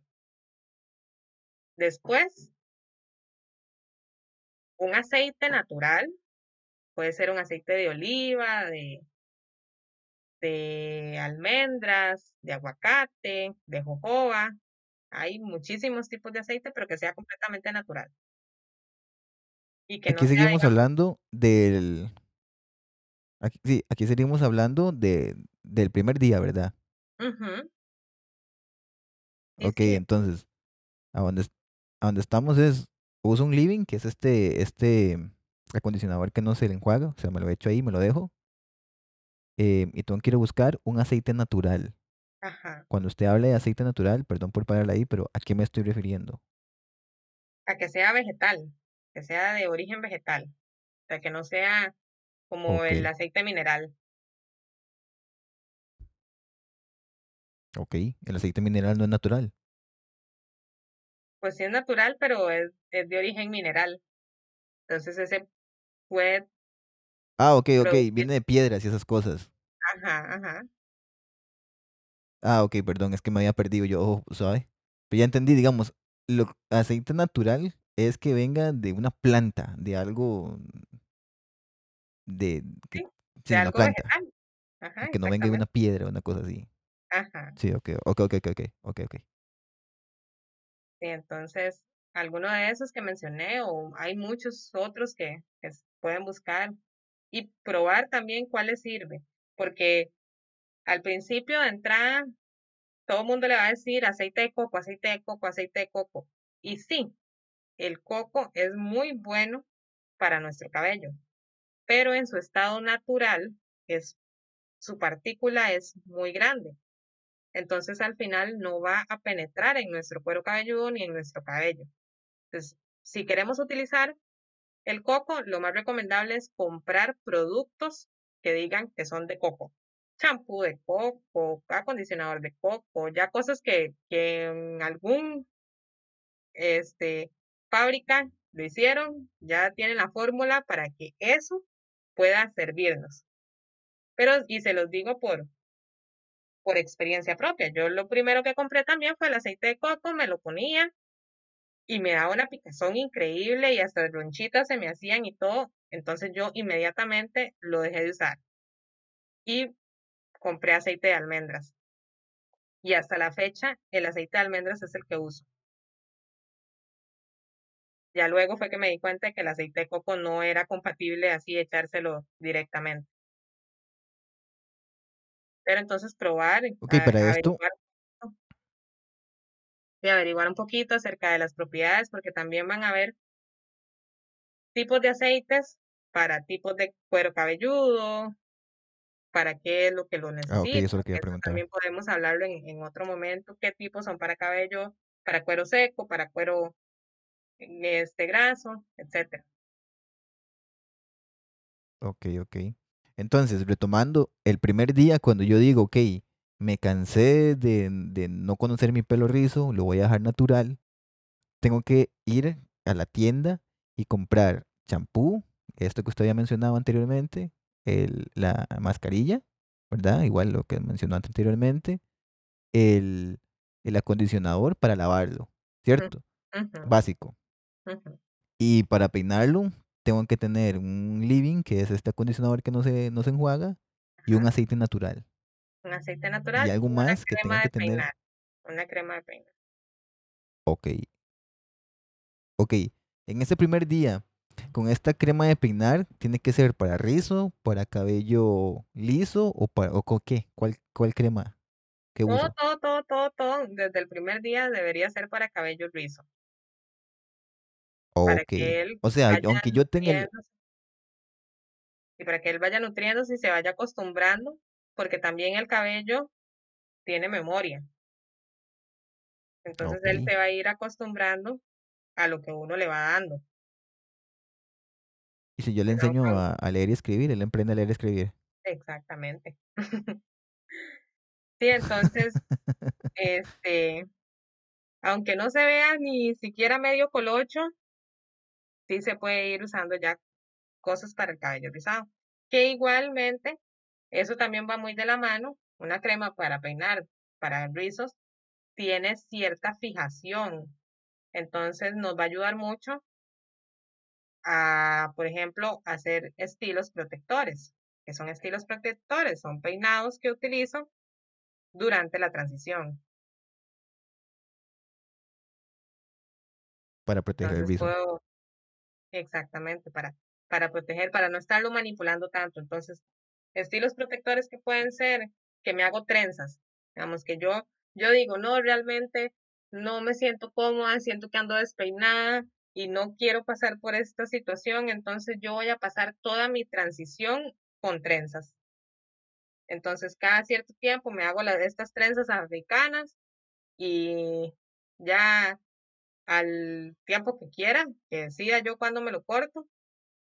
Después, un aceite natural, puede ser un aceite de oliva, de de almendras, de aguacate, de jojoba. Hay muchísimos tipos de aceite, pero que sea completamente natural y que no aquí sea, seguimos digamos, hablando del... Aquí, sí, aquí seguimos hablando de, del primer día, ¿verdad? ujú, sí, Ok, sí, entonces, a donde, es- a donde estamos es, uso un living, que es este, este acondicionador que no se le enjuaga, o sea, me lo echo ahí, me lo dejo, eh, y tengo que ir a buscar un aceite natural. ajá, Cuando usted habla de aceite natural, perdón por pararla ahí, pero ¿a qué me estoy refiriendo? a que sea vegetal, que sea de origen vegetal. sea, que no sea como Ok, el aceite mineral. ok. El aceite mineral no es natural. Pues sí es natural, pero es, es de origen mineral. Entonces ese puede Ah, ok, ok. producir, Viene de piedras y esas cosas. ajá, ajá, Ah, ok, perdón, es que me había perdido yo, ¿sabes? Pero ya entendí, digamos, lo aceite natural es que venga de una planta, de algo de que sí, sí, de de una algo planta, vegetal, ajá, que no venga de una exactamente, piedra, una cosa así. ajá. Sí, ok, ok, ok, ok, ok, ok, ok. Sí, entonces, alguno de esos que mencioné, o hay muchos otros que, que s- pueden buscar y probar también cuáles sirve, porque al principio de entrada, todo el mundo le va a decir aceite de coco, aceite de coco, aceite de coco. Y sí, el coco es muy bueno para nuestro cabello, pero en su estado natural, es, su partícula es muy grande. Entonces, al final no va a penetrar en nuestro cuero cabelludo ni en nuestro cabello. Entonces, si queremos utilizar el coco, lo más recomendable es comprar productos que digan que son de coco. Champú de coco, acondicionador de coco, ya cosas que, que en algún este, fábrica lo hicieron, ya tienen la fórmula para que eso pueda servirnos. Pero, y se los digo por, por experiencia propia. Yo lo primero que compré también fue el aceite de coco, me lo ponía y me daba una picazón increíble y hasta ronchitas se me hacían y todo. Entonces yo inmediatamente lo dejé de usar y compré aceite de almendras. Y hasta la fecha el aceite de almendras es el que uso. Ya luego fue que me di cuenta de que el aceite de coco no era compatible así echárselo directamente. Pero entonces probar, Ok, para a- esto, averiguar, y averiguar un poquito acerca de las propiedades, porque también van a haber tipos de aceites para tipos de cuero cabelludo, para qué es lo que lo ah, ok, eso necesita, es lo que iba a que eso preguntar. también podemos hablarlo en, en otro momento, qué tipos son para cabello, para cuero seco, para cuero este graso, etcétera. Ok, ok. Entonces, retomando, el primer día cuando yo digo, ok, me cansé de, de no conocer mi pelo rizo, lo voy a dejar natural, tengo que ir a la tienda y comprar champú, esto que usted había mencionado anteriormente, el, la mascarilla, ¿verdad? Igual lo que mencionó anteriormente, el, el acondicionador para lavarlo, Mm, ¿cierto? ujú, Básico. ujú. Y para peinarlo, tengo que tener un leave-in, que es este acondicionador que no se, no se enjuaga, y un Ajá. aceite natural. Un aceite Y natural algo y una más que tenga crema que de tener, peinar. Una crema de peinar. ok, ok. En ese primer día, con esta crema de peinar, tiene que ser para rizo, para cabello liso o para, o con qué, ¿cuál, cuál crema que Todo, uso? todo, todo, todo, todo, desde el primer día debería ser para cabello rizo, para Ok. que él O sea, vaya aunque yo tenga el, nutriéndose y para que él vaya nutriéndose y se vaya acostumbrando, porque también el cabello tiene memoria. Entonces ok. él se va a ir acostumbrando a lo que uno le va dando, Y si yo le ¿verdad? enseño Aun- a, a leer y escribir, él aprende a leer y escribir. Exactamente. Sí, entonces, este, aunque no se vea ni siquiera medio colocho, sí se puede ir usando ya cosas para el cabello rizado. Que igualmente, eso también va muy de la mano. Una crema para peinar, para rizos, tiene cierta fijación. Entonces nos va a ayudar mucho a, por ejemplo, hacer estilos protectores. ¿Que son estilos protectores? Son peinados que utilizo durante la transición. Para proteger el Entonces rizo. puedo, exactamente, para, para proteger, para no estarlo manipulando tanto. Entonces, estilos protectores que pueden ser que me hago trenzas. Digamos que yo, yo digo, no, realmente no me siento cómoda, siento que ando despeinada y no quiero pasar por esta situación, entonces yo voy a pasar toda mi transición con trenzas. Entonces, cada cierto tiempo me hago las, estas trenzas africanas y ya al tiempo que quiera, que decida yo cuándo me lo corto,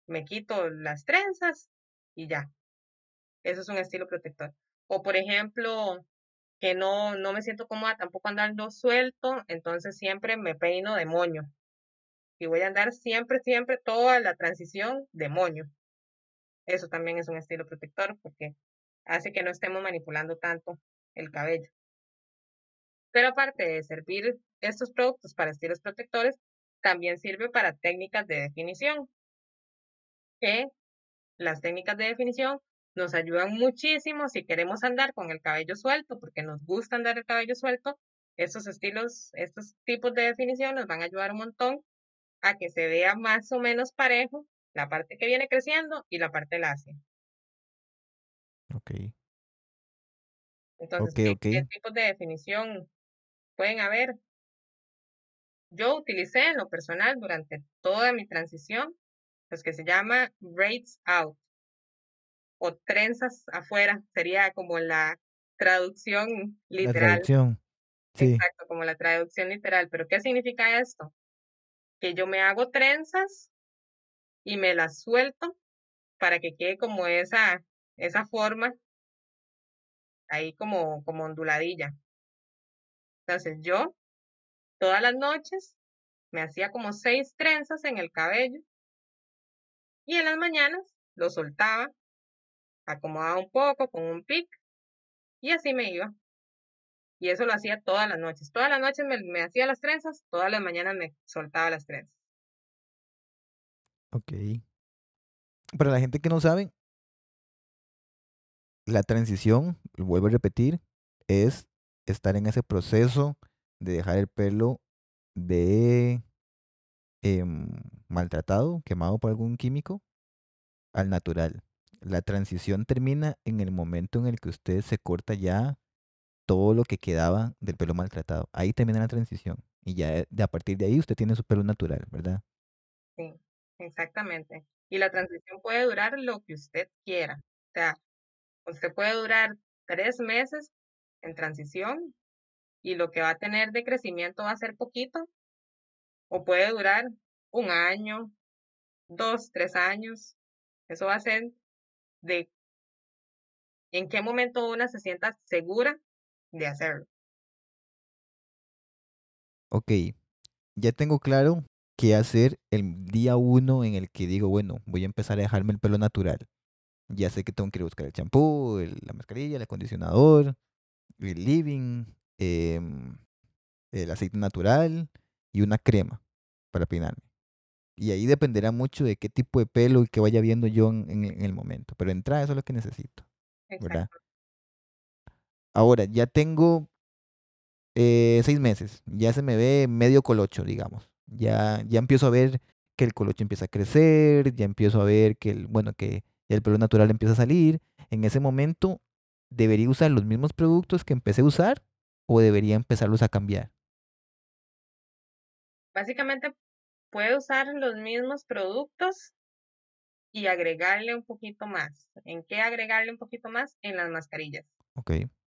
me quito las trenzas y ya. Eso es un estilo protector. O por ejemplo, que no, no me siento cómoda tampoco andando suelto, entonces siempre me peino de moño. Y voy a andar siempre, siempre, toda la transición de moño. Eso también es un estilo protector porque hace que no estemos manipulando tanto el cabello. Pero aparte de servir estos productos para estilos protectores, también sirve para técnicas de definición, que las técnicas de definición nos ayudan muchísimo si queremos andar con el cabello suelto, porque nos gusta andar el cabello suelto. Estos estilos, estos tipos de definición nos van a ayudar un montón a que se vea más o menos parejo la parte que viene creciendo y la parte lacia. Ok, Entonces, ok, ¿qué, ok. qué tipos de definición pueden haber? Yo utilicé en lo personal durante toda mi transición los que se llama braids out o trenzas afuera, sería como la traducción La literal, traducción, sí, exacto, como la traducción literal. Pero ¿qué significa esto? Que yo me hago trenzas y me las suelto para que quede como esa, esa forma ahí como, como onduladilla. Entonces yo todas las noches me hacía como seis trenzas en el cabello y en las mañanas lo soltaba, acomodaba un poco con un pic y así me iba. Y eso lo hacía todas las noches. Todas las noches me, me hacía las trenzas, todas las mañanas me soltaba las trenzas. ok. Para la gente que no sabe, la transición, lo vuelvo a repetir, es estar en ese proceso de dejar el pelo de em, maltratado, quemado por algún químico, al natural. La transición termina en el momento en el que usted se corta ya todo lo que quedaba del pelo maltratado. Ahí termina la transición. Y ya de, a partir de ahí usted tiene su pelo natural, ¿verdad? Sí, exactamente. Y la transición puede durar lo que usted quiera. O sea, usted puede durar tres meses en transición y lo que va a tener de crecimiento va a ser poquito, o puede durar un año, dos, tres años. Eso va a ser de en qué momento una se sienta segura de hacerlo. Ok, ya tengo claro qué hacer el día uno en el que digo, bueno, voy a empezar a dejarme el pelo natural. Ya sé que tengo que ir a buscar el champú, el- la mascarilla, el acondicionador, el living, em, el aceite natural y una crema para peinarme. Y ahí dependerá mucho de qué tipo de pelo y que vaya viendo yo en, en- en el momento. Pero de entrada eso es lo que necesito, ¿verdad? Exacto. Ahora, ya tengo eh, seis meses. Ya se me ve medio colocho, digamos. Ya, ya empiezo a ver que el colocho empieza a crecer, ya empiezo a ver que el, bueno, que ya el pelo natural empieza a salir. En ese momento, ¿debería usar los mismos productos que empecé a usar o debería empezarlos a cambiar? Básicamente puede usar los mismos productos y agregarle un poquito más. ¿En qué agregarle un poquito más? En las mascarillas. Ok,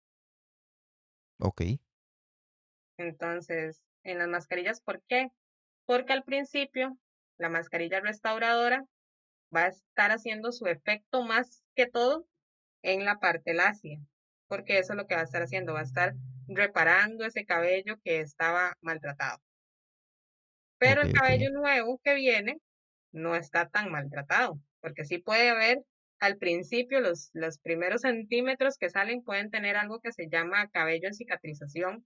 ok, Entonces, en las mascarillas, ¿por qué? Porque al principio la mascarilla restauradora va a estar haciendo su efecto más que todo en la parte lacia, porque eso es lo que va a estar haciendo, va a estar reparando ese cabello que estaba maltratado. Pero ok, el ok, cabello nuevo que viene no está tan maltratado, porque sí puede haber al principio los, los primeros centímetros que salen pueden tener algo que se llama cabello en cicatrización,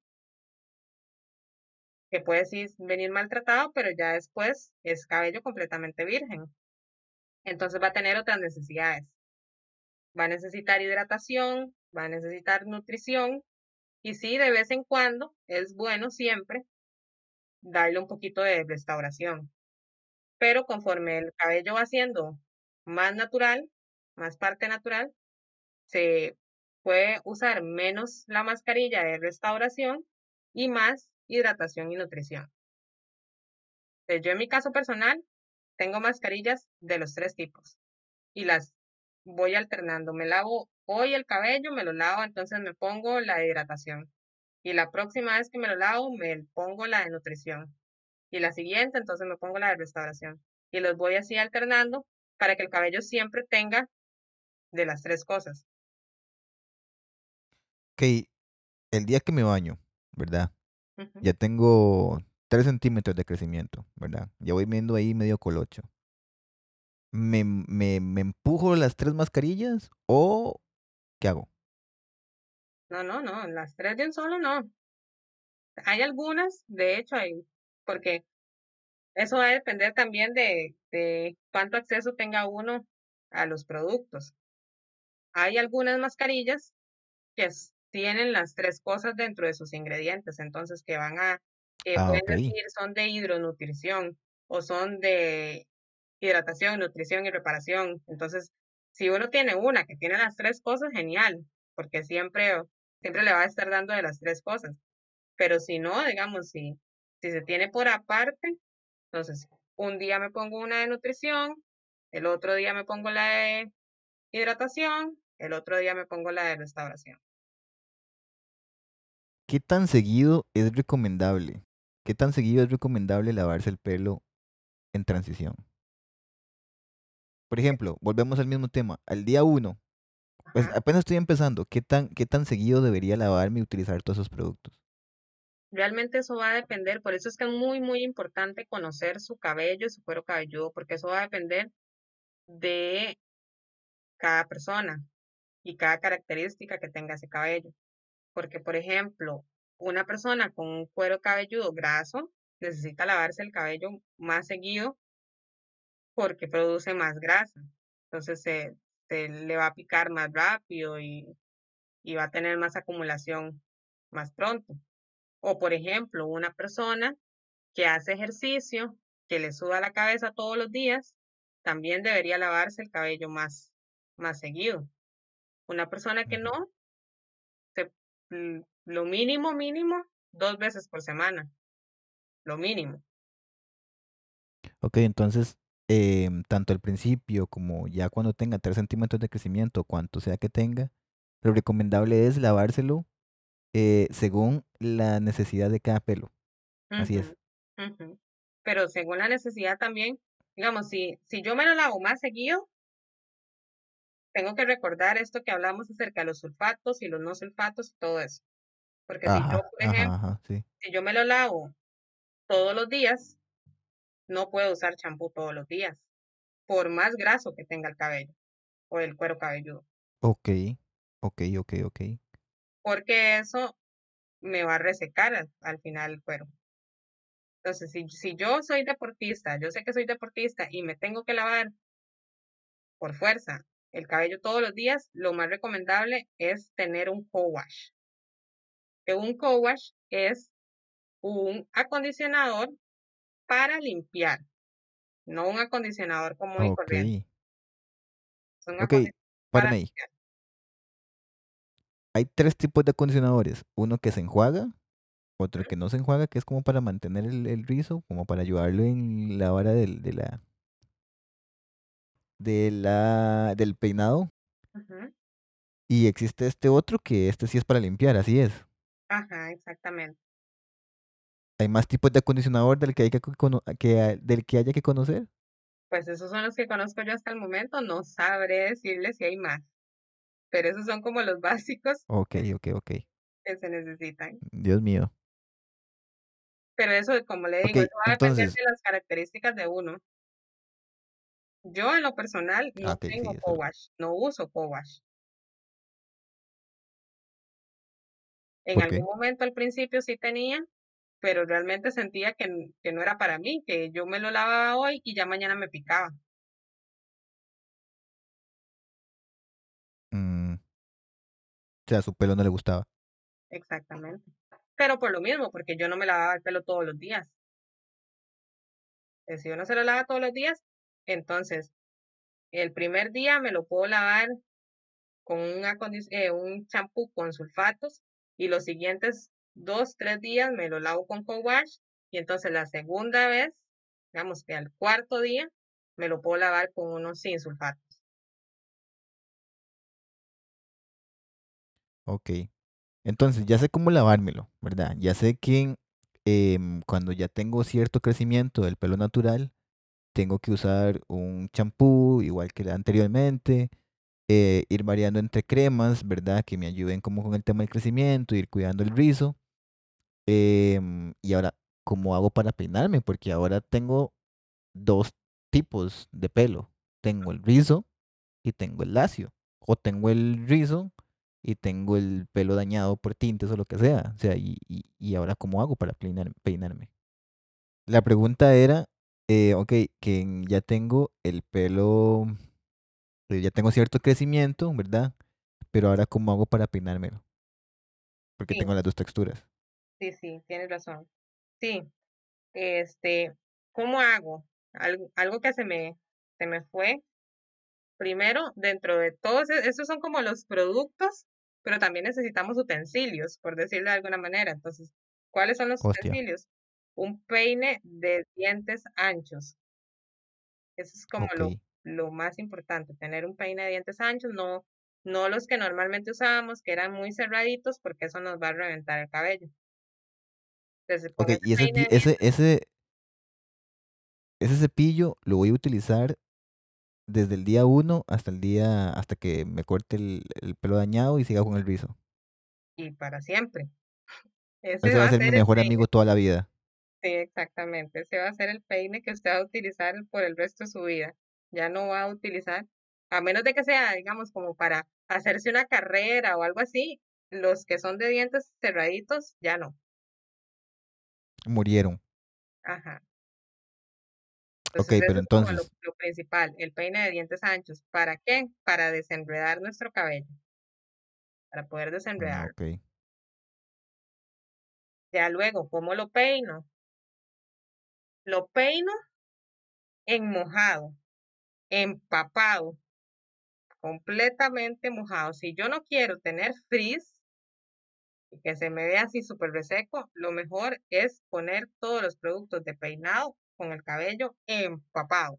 que puede sí venir maltratado, pero ya después es cabello completamente virgen. Entonces va a tener otras necesidades. Va a necesitar hidratación, va a necesitar nutrición y sí, de vez en cuando es bueno siempre darle un poquito de restauración. Pero conforme el cabello va siendo más natural, más parte natural, se puede usar menos la mascarilla de restauración y más hidratación y nutrición. Entonces, yo en mi caso personal tengo mascarillas de los tres tipos y las voy alternando. Me lavo hoy el cabello, me lo lavo, entonces me pongo la de hidratación. Y la próxima vez que me lo lavo, me pongo la de nutrición. Y la siguiente, entonces me pongo la de restauración. Y los voy así alternando para que el cabello siempre tenga de las tres cosas. Ok, el día que me baño, ¿verdad? Ujú. Ya tengo tres centímetros de crecimiento, ¿verdad? Ya voy viendo ahí medio colocho. ¿Me, me, me empujo las tres mascarillas o qué hago? No, no, no, las tres de un solo no. Hay algunas, de hecho, hay, porque eso va a depender también de, de cuánto acceso tenga uno a los productos. Hay algunas mascarillas que s- tienen las tres cosas dentro de sus ingredientes, entonces que van a, que Ah, pueden ok. decir son de hidronutrición o son de hidratación, nutrición y reparación. Entonces, si uno tiene una que tiene las tres cosas, genial, porque siempre, siempre le va a estar dando de las tres cosas. Pero si no, digamos, si, si se tiene por aparte, entonces un día me pongo una de nutrición, el otro día me pongo la de hidratación, el otro día me pongo la de restauración. ¿Qué tan seguido es recomendable? ¿Qué tan seguido es recomendable lavarse el pelo en transición? Por ejemplo, volvemos al mismo tema. Al día uno, pues Ajá. apenas estoy empezando. ¿Qué tan, qué tan seguido debería lavarme y utilizar todos esos productos? Realmente eso va a depender, por eso es que es muy, muy importante conocer su cabello, su cuero cabelludo, porque eso va a depender de cada persona y cada característica que tenga ese cabello. Porque, por ejemplo, una persona con un cuero cabelludo graso necesita lavarse el cabello más seguido porque produce más grasa. Entonces se, se le va a picar más rápido y, y va a tener más acumulación más pronto. O, por ejemplo, una persona que hace ejercicio, que le suda la cabeza todos los días, también debería lavarse el cabello más, más seguido. Una persona que Ujú. no, se- mm, lo mínimo, mínimo, dos veces por semana, lo mínimo. Ok, entonces, em, tanto al principio como ya cuando tenga tres centímetros de crecimiento, cuanto sea que tenga, lo recomendable es lavárselo eh, según la necesidad de cada pelo. Así Ujú, es. ujú. Pero según la necesidad también, digamos, si, si yo me lo lavo más seguido, tengo que recordar esto que hablamos acerca de los sulfatos y los no sulfatos y todo eso. Porque si yo, Ajá, por ajá, ejemplo, ajá, sí. si yo me lo lavo todos los días, no puedo usar champú todos los días, por más graso que tenga el cabello o el cuero cabelludo, Ok, ok, ok, ok. porque eso me va a resecar al, al final el cuero. Entonces, si, si yo soy deportista, yo sé que soy deportista y me tengo que lavar por fuerza el cabello todos los días, lo más recomendable es tener un co-wash. Que un co-wash es un acondicionador para limpiar, no un acondicionador común y Ok, corriente. Es un ok. acondicionador para Párame ahí. Hay tres tipos de acondicionadores. Uno que se enjuaga, otro que no se enjuaga, que es como para mantener el, el rizo, como para ayudarlo en la vara del, de la, de la, del peinado. limpiar. Y existe este otro que este sí es para limpiar, así es. Ajá, exactamente. Hay más tipos de acondicionador del que hay que, cono- que, ha- del que haya que conocer. Pues esos son los que conozco yo hasta el momento. No sabré decirles si hay más, pero esos son como los básicos Ok, ok, ok. que se necesitan. Dios mío. Pero eso, como le Ok, digo, eso va a depender entonces. de las características de uno. Yo en lo personal Ah, no ok, sí, tengo eso. co-wash, no uso co-wash. En ¿Por algún qué? momento al principio sí tenía, pero realmente sentía que, n- que no era para mí, que yo me lo lavaba hoy y ya mañana me picaba. Mm, o sea, a su pelo no le gustaba. Exactamente. Pero por lo mismo, porque yo no me lavaba el pelo todos los días. Eh, Si uno se lo lava todos los días, entonces el primer día me lo puedo lavar con un, acondic- eh, un champú con sulfatos y los siguientes dos, tres días me lo lavo con co-wash y entonces la segunda vez, digamos que al cuarto día, me lo puedo lavar con uno sin sulfatos. Ok. Entonces, ya sé cómo lavármelo, ¿verdad? Ya sé que em, cuando ya tengo cierto crecimiento del pelo natural, tengo que usar un champú igual que la anteriormente, eh, ir variando entre cremas, ¿verdad? Que me ayuden como con el tema del crecimiento, ir cuidando el rizo. Em, y ahora, ¿cómo hago para peinarme? Porque ahora tengo dos tipos de pelo. Tengo el rizo y tengo el lacio. O tengo el rizo y tengo el pelo dañado por tintes o lo que sea. O sea, y, y, y ahora, ¿cómo hago para peinar- peinarme? La pregunta era, eh, ok, que ya tengo el pelo, eh, ya tengo cierto crecimiento, ¿verdad? Pero ahora, ¿cómo hago para peinármelo? Porque Sí, tengo las dos texturas. sí, sí, tienes razón. Sí, este, ¿cómo hago? Algo, algo que se me, se me fue. Primero, dentro de todos, e- esos son como los productos, pero también necesitamos utensilios, por decirlo de alguna manera. Entonces, ¿cuáles son los Hostia, utensilios? Un peine de dientes anchos. Eso es como ok. lo, lo más importante, tener un peine de dientes anchos, no, no los que normalmente usábamos, que eran muy cerraditos, porque eso nos va a reventar el cabello. Entonces, con Ok, ese y ese, peine di- de ese, dientes, ese, ese cepillo lo voy a utilizar desde el día uno hasta el día, hasta que me corte el, el pelo dañado y siga con el rizo. y para siempre. Ese Ese va va a a ser mi ser el mejor peine. amigo toda la vida. Sí, exactamente. Ese va a ser el peine que usted va a utilizar por el resto de su vida. Ya no va a utilizar, a menos de que sea, digamos, como para hacerse una carrera o algo así, los que son de dientes cerraditos, ya no. Murieron. Ajá. Ok, Entonces, pero eso es como lo, entonces, lo principal, el peine de dientes anchos. ¿Para qué? Para desenredar nuestro cabello, para poder mm, desenredar. ok. Ya luego, ¿cómo lo peino? Lo peino en mojado, empapado, completamente mojado. Si yo no quiero tener frizz y que se me vea así súper reseco, lo mejor es poner todos los productos de peinado con el cabello empapado.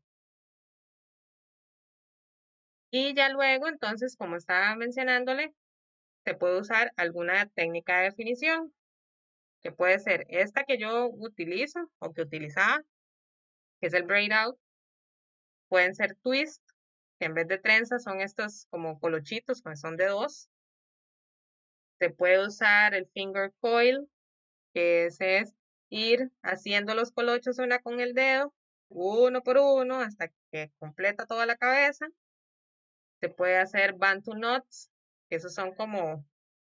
Y ya luego, entonces, como estaba mencionándole, se puede usar alguna técnica de definición, que puede ser esta que yo utilizo o que utilizaba, que es el braid out. Pueden ser twist, que en vez de trenzas son estos como colochitos, que son de dos. Se puede usar el finger coil, que ese es ir haciendo los colochos una con el dedo, uno por uno, hasta que completa toda la cabeza. Se puede hacer bantu knots, que esos son como,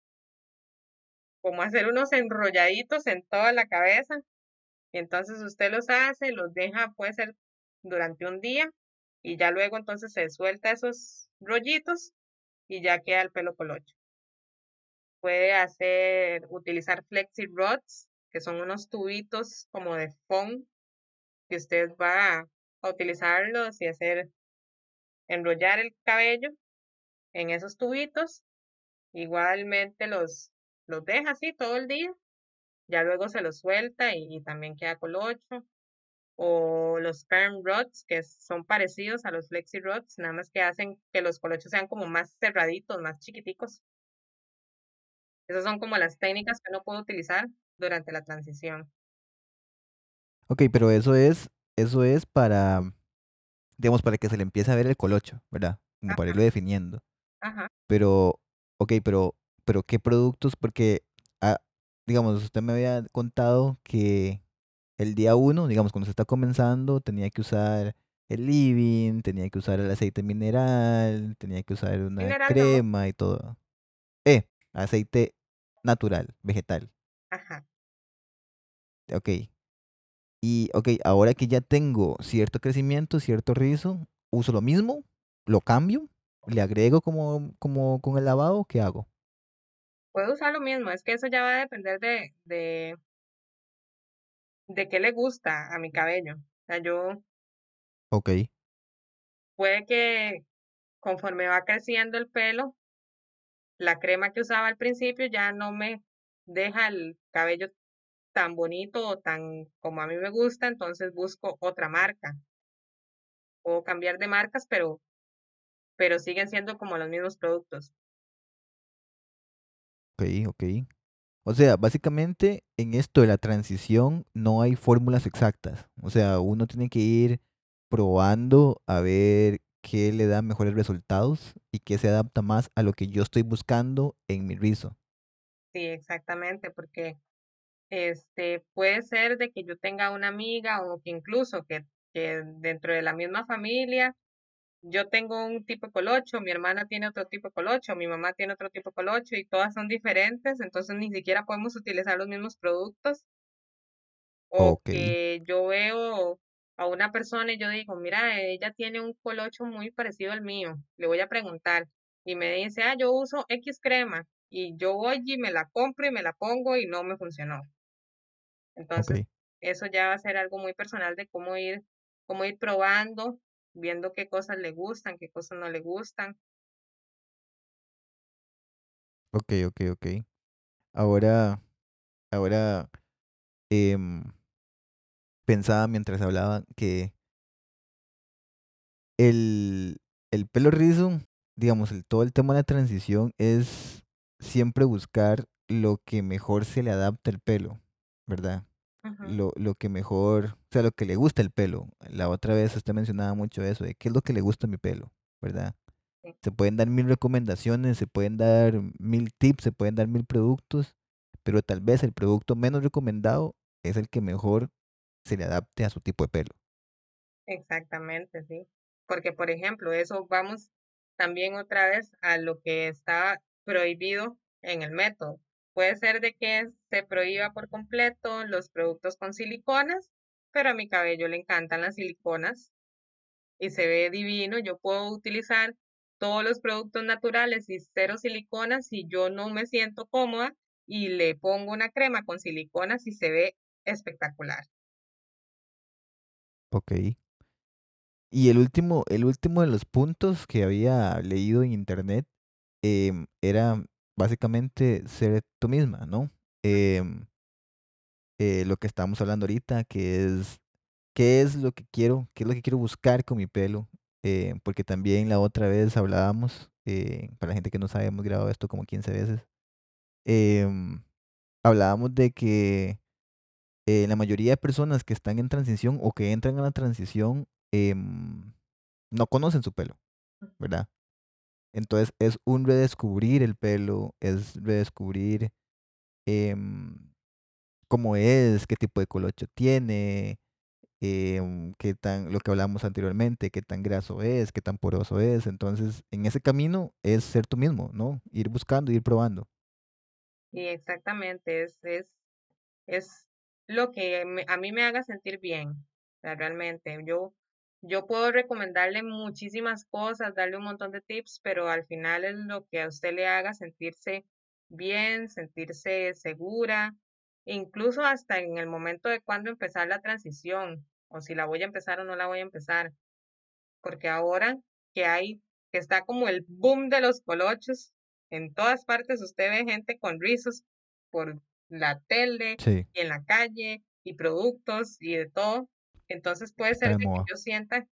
como hacer unos enrolladitos en toda la cabeza. Y entonces usted los hace, los deja, puede ser durante un día, y ya luego entonces se suelta esos rollitos y ya queda el pelo colocho. Puede hacer, utilizar flexi rods, que son unos tubitos como de foam que usted va a, a utilizarlos y hacer, enrollar el cabello en esos tubitos. Igualmente los, los deja así todo el día, ya luego se los suelta y, y también queda colocho. O los perm rods, que son parecidos a los flexi rods, nada más que hacen que los colochos sean como más cerraditos, más chiquiticos. Esas son como las técnicas que uno puede utilizar durante la transición. Ok, pero eso es, eso es para, digamos, para que se le empiece a ver el colocho, ¿verdad? Como para Ajá, irlo definiendo. ajá. Pero, ok, pero, pero ¿qué productos? Porque, ah, digamos, usted me había contado que el día uno, digamos, cuando se está comenzando, tenía que usar el living, tenía que usar el aceite mineral, tenía que usar una Mineral no. crema y todo. Eh, aceite natural, vegetal. Ajá. Ok. Y, ok, ahora que ya tengo cierto crecimiento, cierto rizo, uso lo mismo, lo cambio, le agrego como, como con el lavado, ¿qué hago? Puedo usar lo mismo, es que eso ya va a depender de, de, de qué le gusta a mi cabello. O sea, yo Ok, puede que conforme va creciendo el pelo, la crema que usaba al principio ya no me deja el cabello tan bonito o tan como a mí me gusta, entonces busco otra marca. Puedo cambiar de marcas, pero, pero siguen siendo como los mismos productos. ok, ok. O sea, básicamente en esto de la transición no hay fórmulas exactas. O sea, uno tiene que ir. probando a ver qué le da mejores resultados y qué se adapta más a lo que yo estoy buscando en mi rizo. Sí, exactamente, porque este puede ser de que yo tenga una amiga o que incluso que, que dentro de la misma familia yo tengo un tipo de colocho, mi hermana tiene otro tipo de colocho, mi mamá tiene otro tipo de colocho y todas son diferentes, entonces ni siquiera podemos utilizar los mismos productos. O Ok, que yo veo a una persona y yo digo, mira, ella tiene un colocho muy parecido al mío, le voy a preguntar y me dice, ah, yo uso X crema y yo voy y me la compro y me la pongo y no me funcionó. ok, Entonces, eso ya va a ser algo muy personal de cómo ir, cómo ir probando, viendo qué cosas le gustan, qué cosas no le gustan. ok, ok, ok. Ahora, ahora em, pensaba mientras hablaba que el, el pelo rizo, digamos, el, todo el tema de la transición es siempre buscar lo que mejor se le adapta al pelo, ¿verdad? Ujú, Lo, lo que mejor, o sea, lo que le gusta el pelo. La otra vez usted mencionaba mucho eso, de qué es lo que le gusta a mi pelo, ¿verdad? sí, Se pueden dar mil recomendaciones, se pueden dar mil tips, se pueden dar mil productos, pero tal vez el producto menos recomendado es el que mejor se le adapte a su tipo de pelo. exactamente, sí. Porque, por ejemplo, eso vamos también otra vez a lo que está prohibido en el método. Puede ser de que se prohíba por completo los productos con siliconas, pero a mi cabello le encantan las siliconas y se ve divino. Yo puedo utilizar todos los productos naturales y cero siliconas si yo no me siento cómoda y le pongo una crema con siliconas y se ve espectacular. Ok. Y el último, el último de los puntos que había leído en internet em, era básicamente ser tú misma, ¿no? Em, eh, lo que estamos hablando ahorita, que es qué es lo que quiero, qué es lo que quiero buscar con mi pelo. Eh, porque también la otra vez hablábamos, eh, para la gente que no sabe, hemos grabado esto como quince veces. em, Hablábamos de que eh, la mayoría de personas que están en transición o que entran a la transición em, no conocen su pelo, ¿verdad? Entonces es un redescubrir el pelo, es redescubrir em, cómo es, qué tipo de colocho tiene, em, qué tan, lo que hablamos anteriormente, qué tan graso es, qué tan poroso es. Entonces, en ese camino es ser tú mismo, ¿no? Ir buscando, ir probando. Y exactamente, es, es es lo que me- a mí me haga sentir bien, o sea, realmente. Yo, yo puedo recomendarle muchísimas cosas, darle un montón de tips, pero al final es lo que a usted le haga sentirse bien, sentirse segura, incluso hasta en el momento de cuándo empezar la transición, o si la voy a empezar o no la voy a empezar, porque ahora que hay, que está como el boom de los colochos, en todas partes usted ve gente con rizos por la tele Sí, y en la calle y productos y de todo. Entonces puede está ser de de que moda, yo sienta,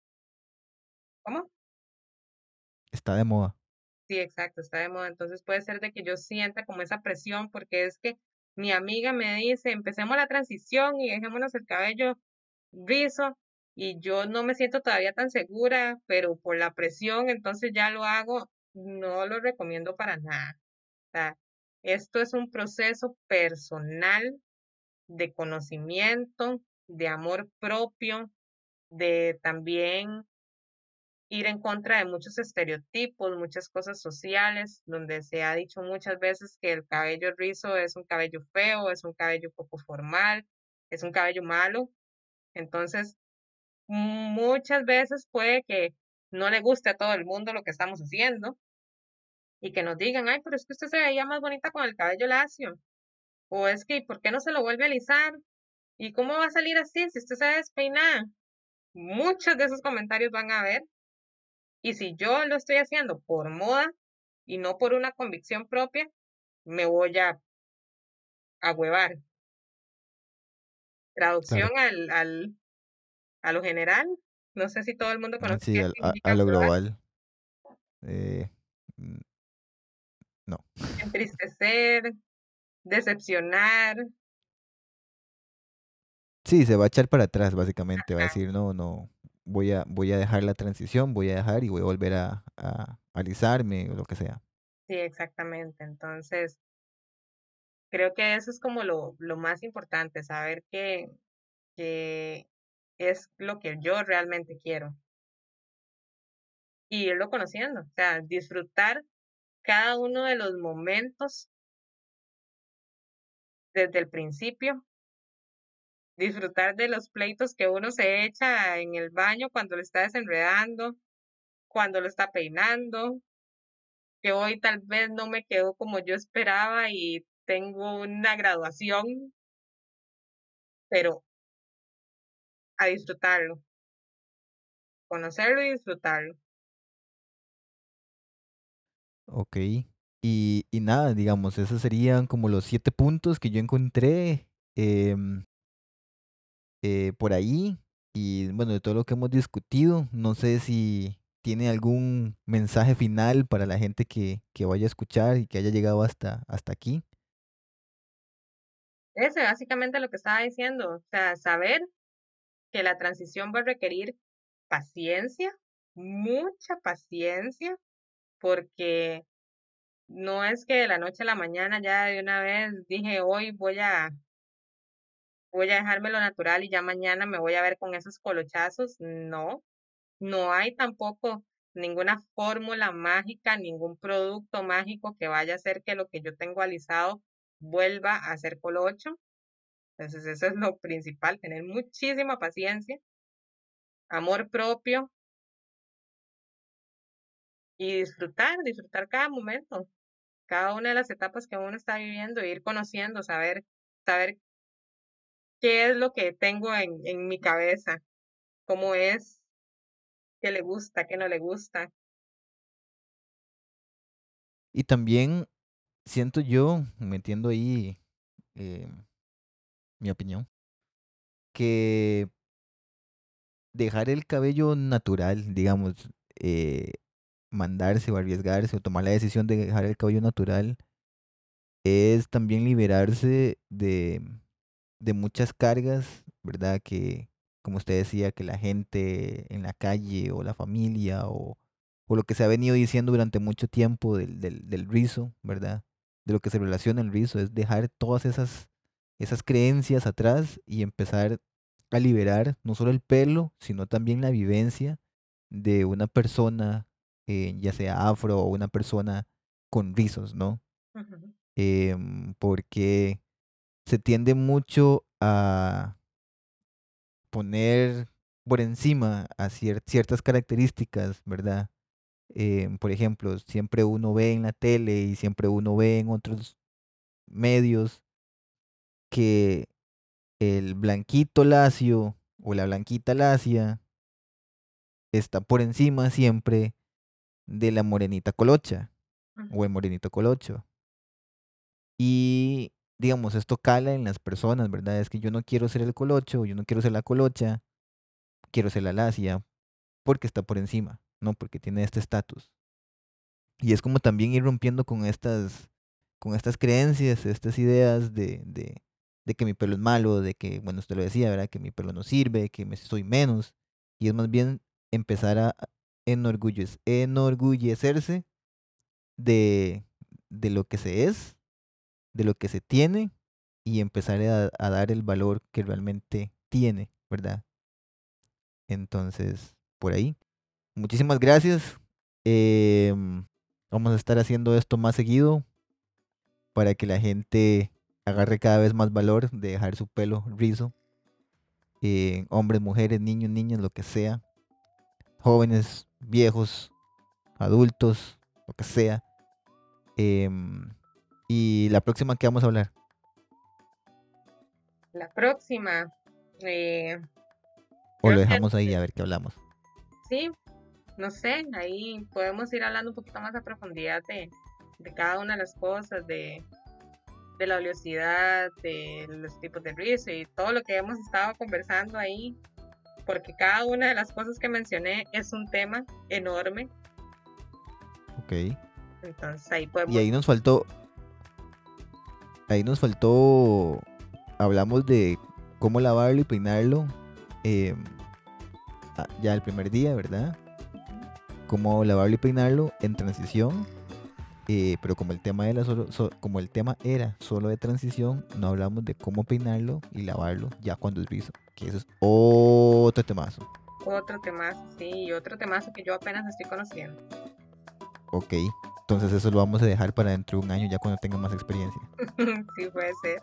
¿cómo? está de moda. Sí, exacto, está de moda. Entonces puede ser de que yo sienta como esa presión porque es que mi amiga me dice, empecemos la transición y dejémonos el cabello rizo y yo no me siento todavía tan segura, pero por la presión entonces ya lo hago, no lo recomiendo para nada. O sea, esto es un proceso personal de conocimiento, de amor propio, de también ir en contra de muchos estereotipos, muchas cosas sociales, donde se ha dicho muchas veces que el cabello rizo es un cabello feo, es un cabello poco formal, es un cabello malo. Entonces, muchas veces puede que no le guste a todo el mundo lo que estamos haciendo y que nos digan, ay, pero es que usted se veía más bonita con el cabello lacio. O es que, ¿por qué no se lo vuelve a alisar? ¿Y cómo va a salir así si usted se despeina? Muchos de esos comentarios van a haber. Y si yo lo estoy haciendo por moda y no por una convicción propia, me voy a, a huevar. Traducción Claro. al, al, a lo general. No sé si todo el mundo Ah, conoce sí, qué al- a, significa a lo huevar. global. eh, mm, no. Entristecer, decepcionar. Sí, se va a echar para atrás, básicamente. Va a decir, no, no. voy a, voy a dejar la transición, voy a dejar y voy a volver a, a alisarme o lo que sea. Sí, exactamente. Entonces, creo que eso es como lo, lo más importante, saber que, que es lo que yo realmente quiero y irlo conociendo, o sea, disfrutar cada uno de los momentos desde el principio, disfrutar de los pleitos que uno se echa en el baño cuando lo está desenredando, cuando lo está peinando, que hoy tal vez no me quedó como yo esperaba y tengo una graduación, pero a disfrutarlo, conocerlo y disfrutarlo. Ok. Y, y nada, digamos, esos serían como los siete puntos que yo encontré em, eh, por ahí. Y bueno, de todo lo que hemos discutido, no sé si tiene algún mensaje final para la gente que, que vaya a escuchar y que haya llegado hasta, hasta aquí. Ese básicamente lo que estaba diciendo, o sea, saber que la transición va a requerir paciencia, mucha paciencia, porque no es que de la noche a la mañana ya de una vez dije hoy voy a voy a dejármelo natural y ya mañana me voy a ver con esos colochazos. No, no hay tampoco ninguna fórmula mágica, ningún producto mágico que vaya a hacer que lo que yo tengo alisado vuelva a ser colocho. Entonces eso es lo principal, tener muchísima paciencia, amor propio y disfrutar, disfrutar cada momento, cada una de las etapas que uno está viviendo, e ir conociendo, saber, saber qué es lo que tengo en, en mi cabeza, cómo es, qué le gusta, qué no le gusta. Y también siento yo, metiendo ahí eh, mi opinión, que dejar el cabello natural, digamos, eh, mandarse o arriesgarse o tomar la decisión de dejar el cabello natural es también liberarse de, de muchas cargas, ¿verdad? Que, como usted decía, que la gente en la calle o la familia o, o lo que se ha venido diciendo durante mucho tiempo del, del, del rizo, ¿verdad? De lo que se relaciona el rizo, es dejar todas esas, esas creencias atrás y empezar a liberar no solo el pelo, sino también la vivencia de una persona, eh, ya sea afro o una persona con rizos, ¿no? Ujú, Em, porque se tiende mucho a poner por encima a cier- ciertas características, ¿verdad? Em, por ejemplo, siempre uno ve en la tele y siempre uno ve en otros medios que el blanquito lacio o la blanquita lacia está por encima siempre de la morenita colocha o el ujú, morenito colocho. Y digamos, esto cala en las personas, ¿verdad? Es que yo no quiero ser el colocho, yo no quiero ser la colocha, quiero ser la lacia porque está por encima, ¿no? Porque tiene este estatus. Y es como también ir rompiendo con estas, con estas creencias, estas ideas de, de, de que mi pelo es malo, de que, bueno, usted lo decía, ¿verdad? Que mi pelo no sirve, que me soy menos. Y es más bien empezar a enorgullez- enorgullecerse de, de lo que se es, de lo que se tiene y empezar a, a dar el valor que realmente tiene, ¿verdad? Entonces, por ahí. Muchísimas gracias. Em, Vamos a estar haciendo esto más seguido para que la gente agarre cada vez más valor de dejar su pelo rizo. Eh, hombres, mujeres, niños, niñas, lo que sea. Jóvenes, viejos, adultos, lo que sea. Em, y la próxima que vamos a hablar. La próxima, eh, O creo lo que dejamos ahí a ver qué hablamos. sí, no sé, ahí podemos ir hablando un poquito más a profundidad de, de cada una de las cosas, de, de la oleosidad, de los tipos de rizo y todo lo que hemos estado conversando ahí, porque cada una de las cosas que mencioné es un tema enorme, Ok. entonces ahí Y podemos, ahí nos faltó, ahí nos faltó, hablamos de cómo lavarlo y peinarlo. em, ah, ya el primer día, ¿verdad? Cómo lavarlo y peinarlo en transición. Eh, pero como el tema era solo, so- como el tema era solo de transición, no hablamos de cómo peinarlo y lavarlo ya cuando es rizo, que eso es otro temazo. Otro temazo, sí, y otro temazo que yo apenas estoy conociendo. Ok, entonces eso lo vamos a dejar para dentro de un año ya cuando tenga más experiencia. Sí, puede ser.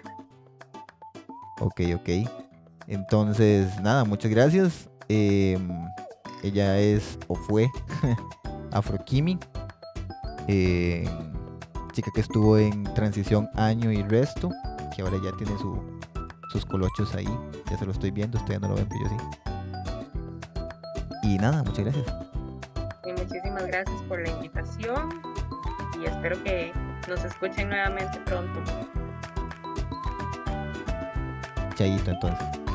Ok, ok. Entonces, nada, muchas gracias. Em, ella es o fue Afrokimi, eh, chica que estuvo en transición año y resto, que ahora ya tiene su, sus colochos ahí. Ya se lo estoy viendo, ustedes no lo ven, pero yo sí. Y nada, muchas gracias. Y muchísimas gracias por la invitación y espero que nos escuchen nuevamente pronto. Chaito entonces.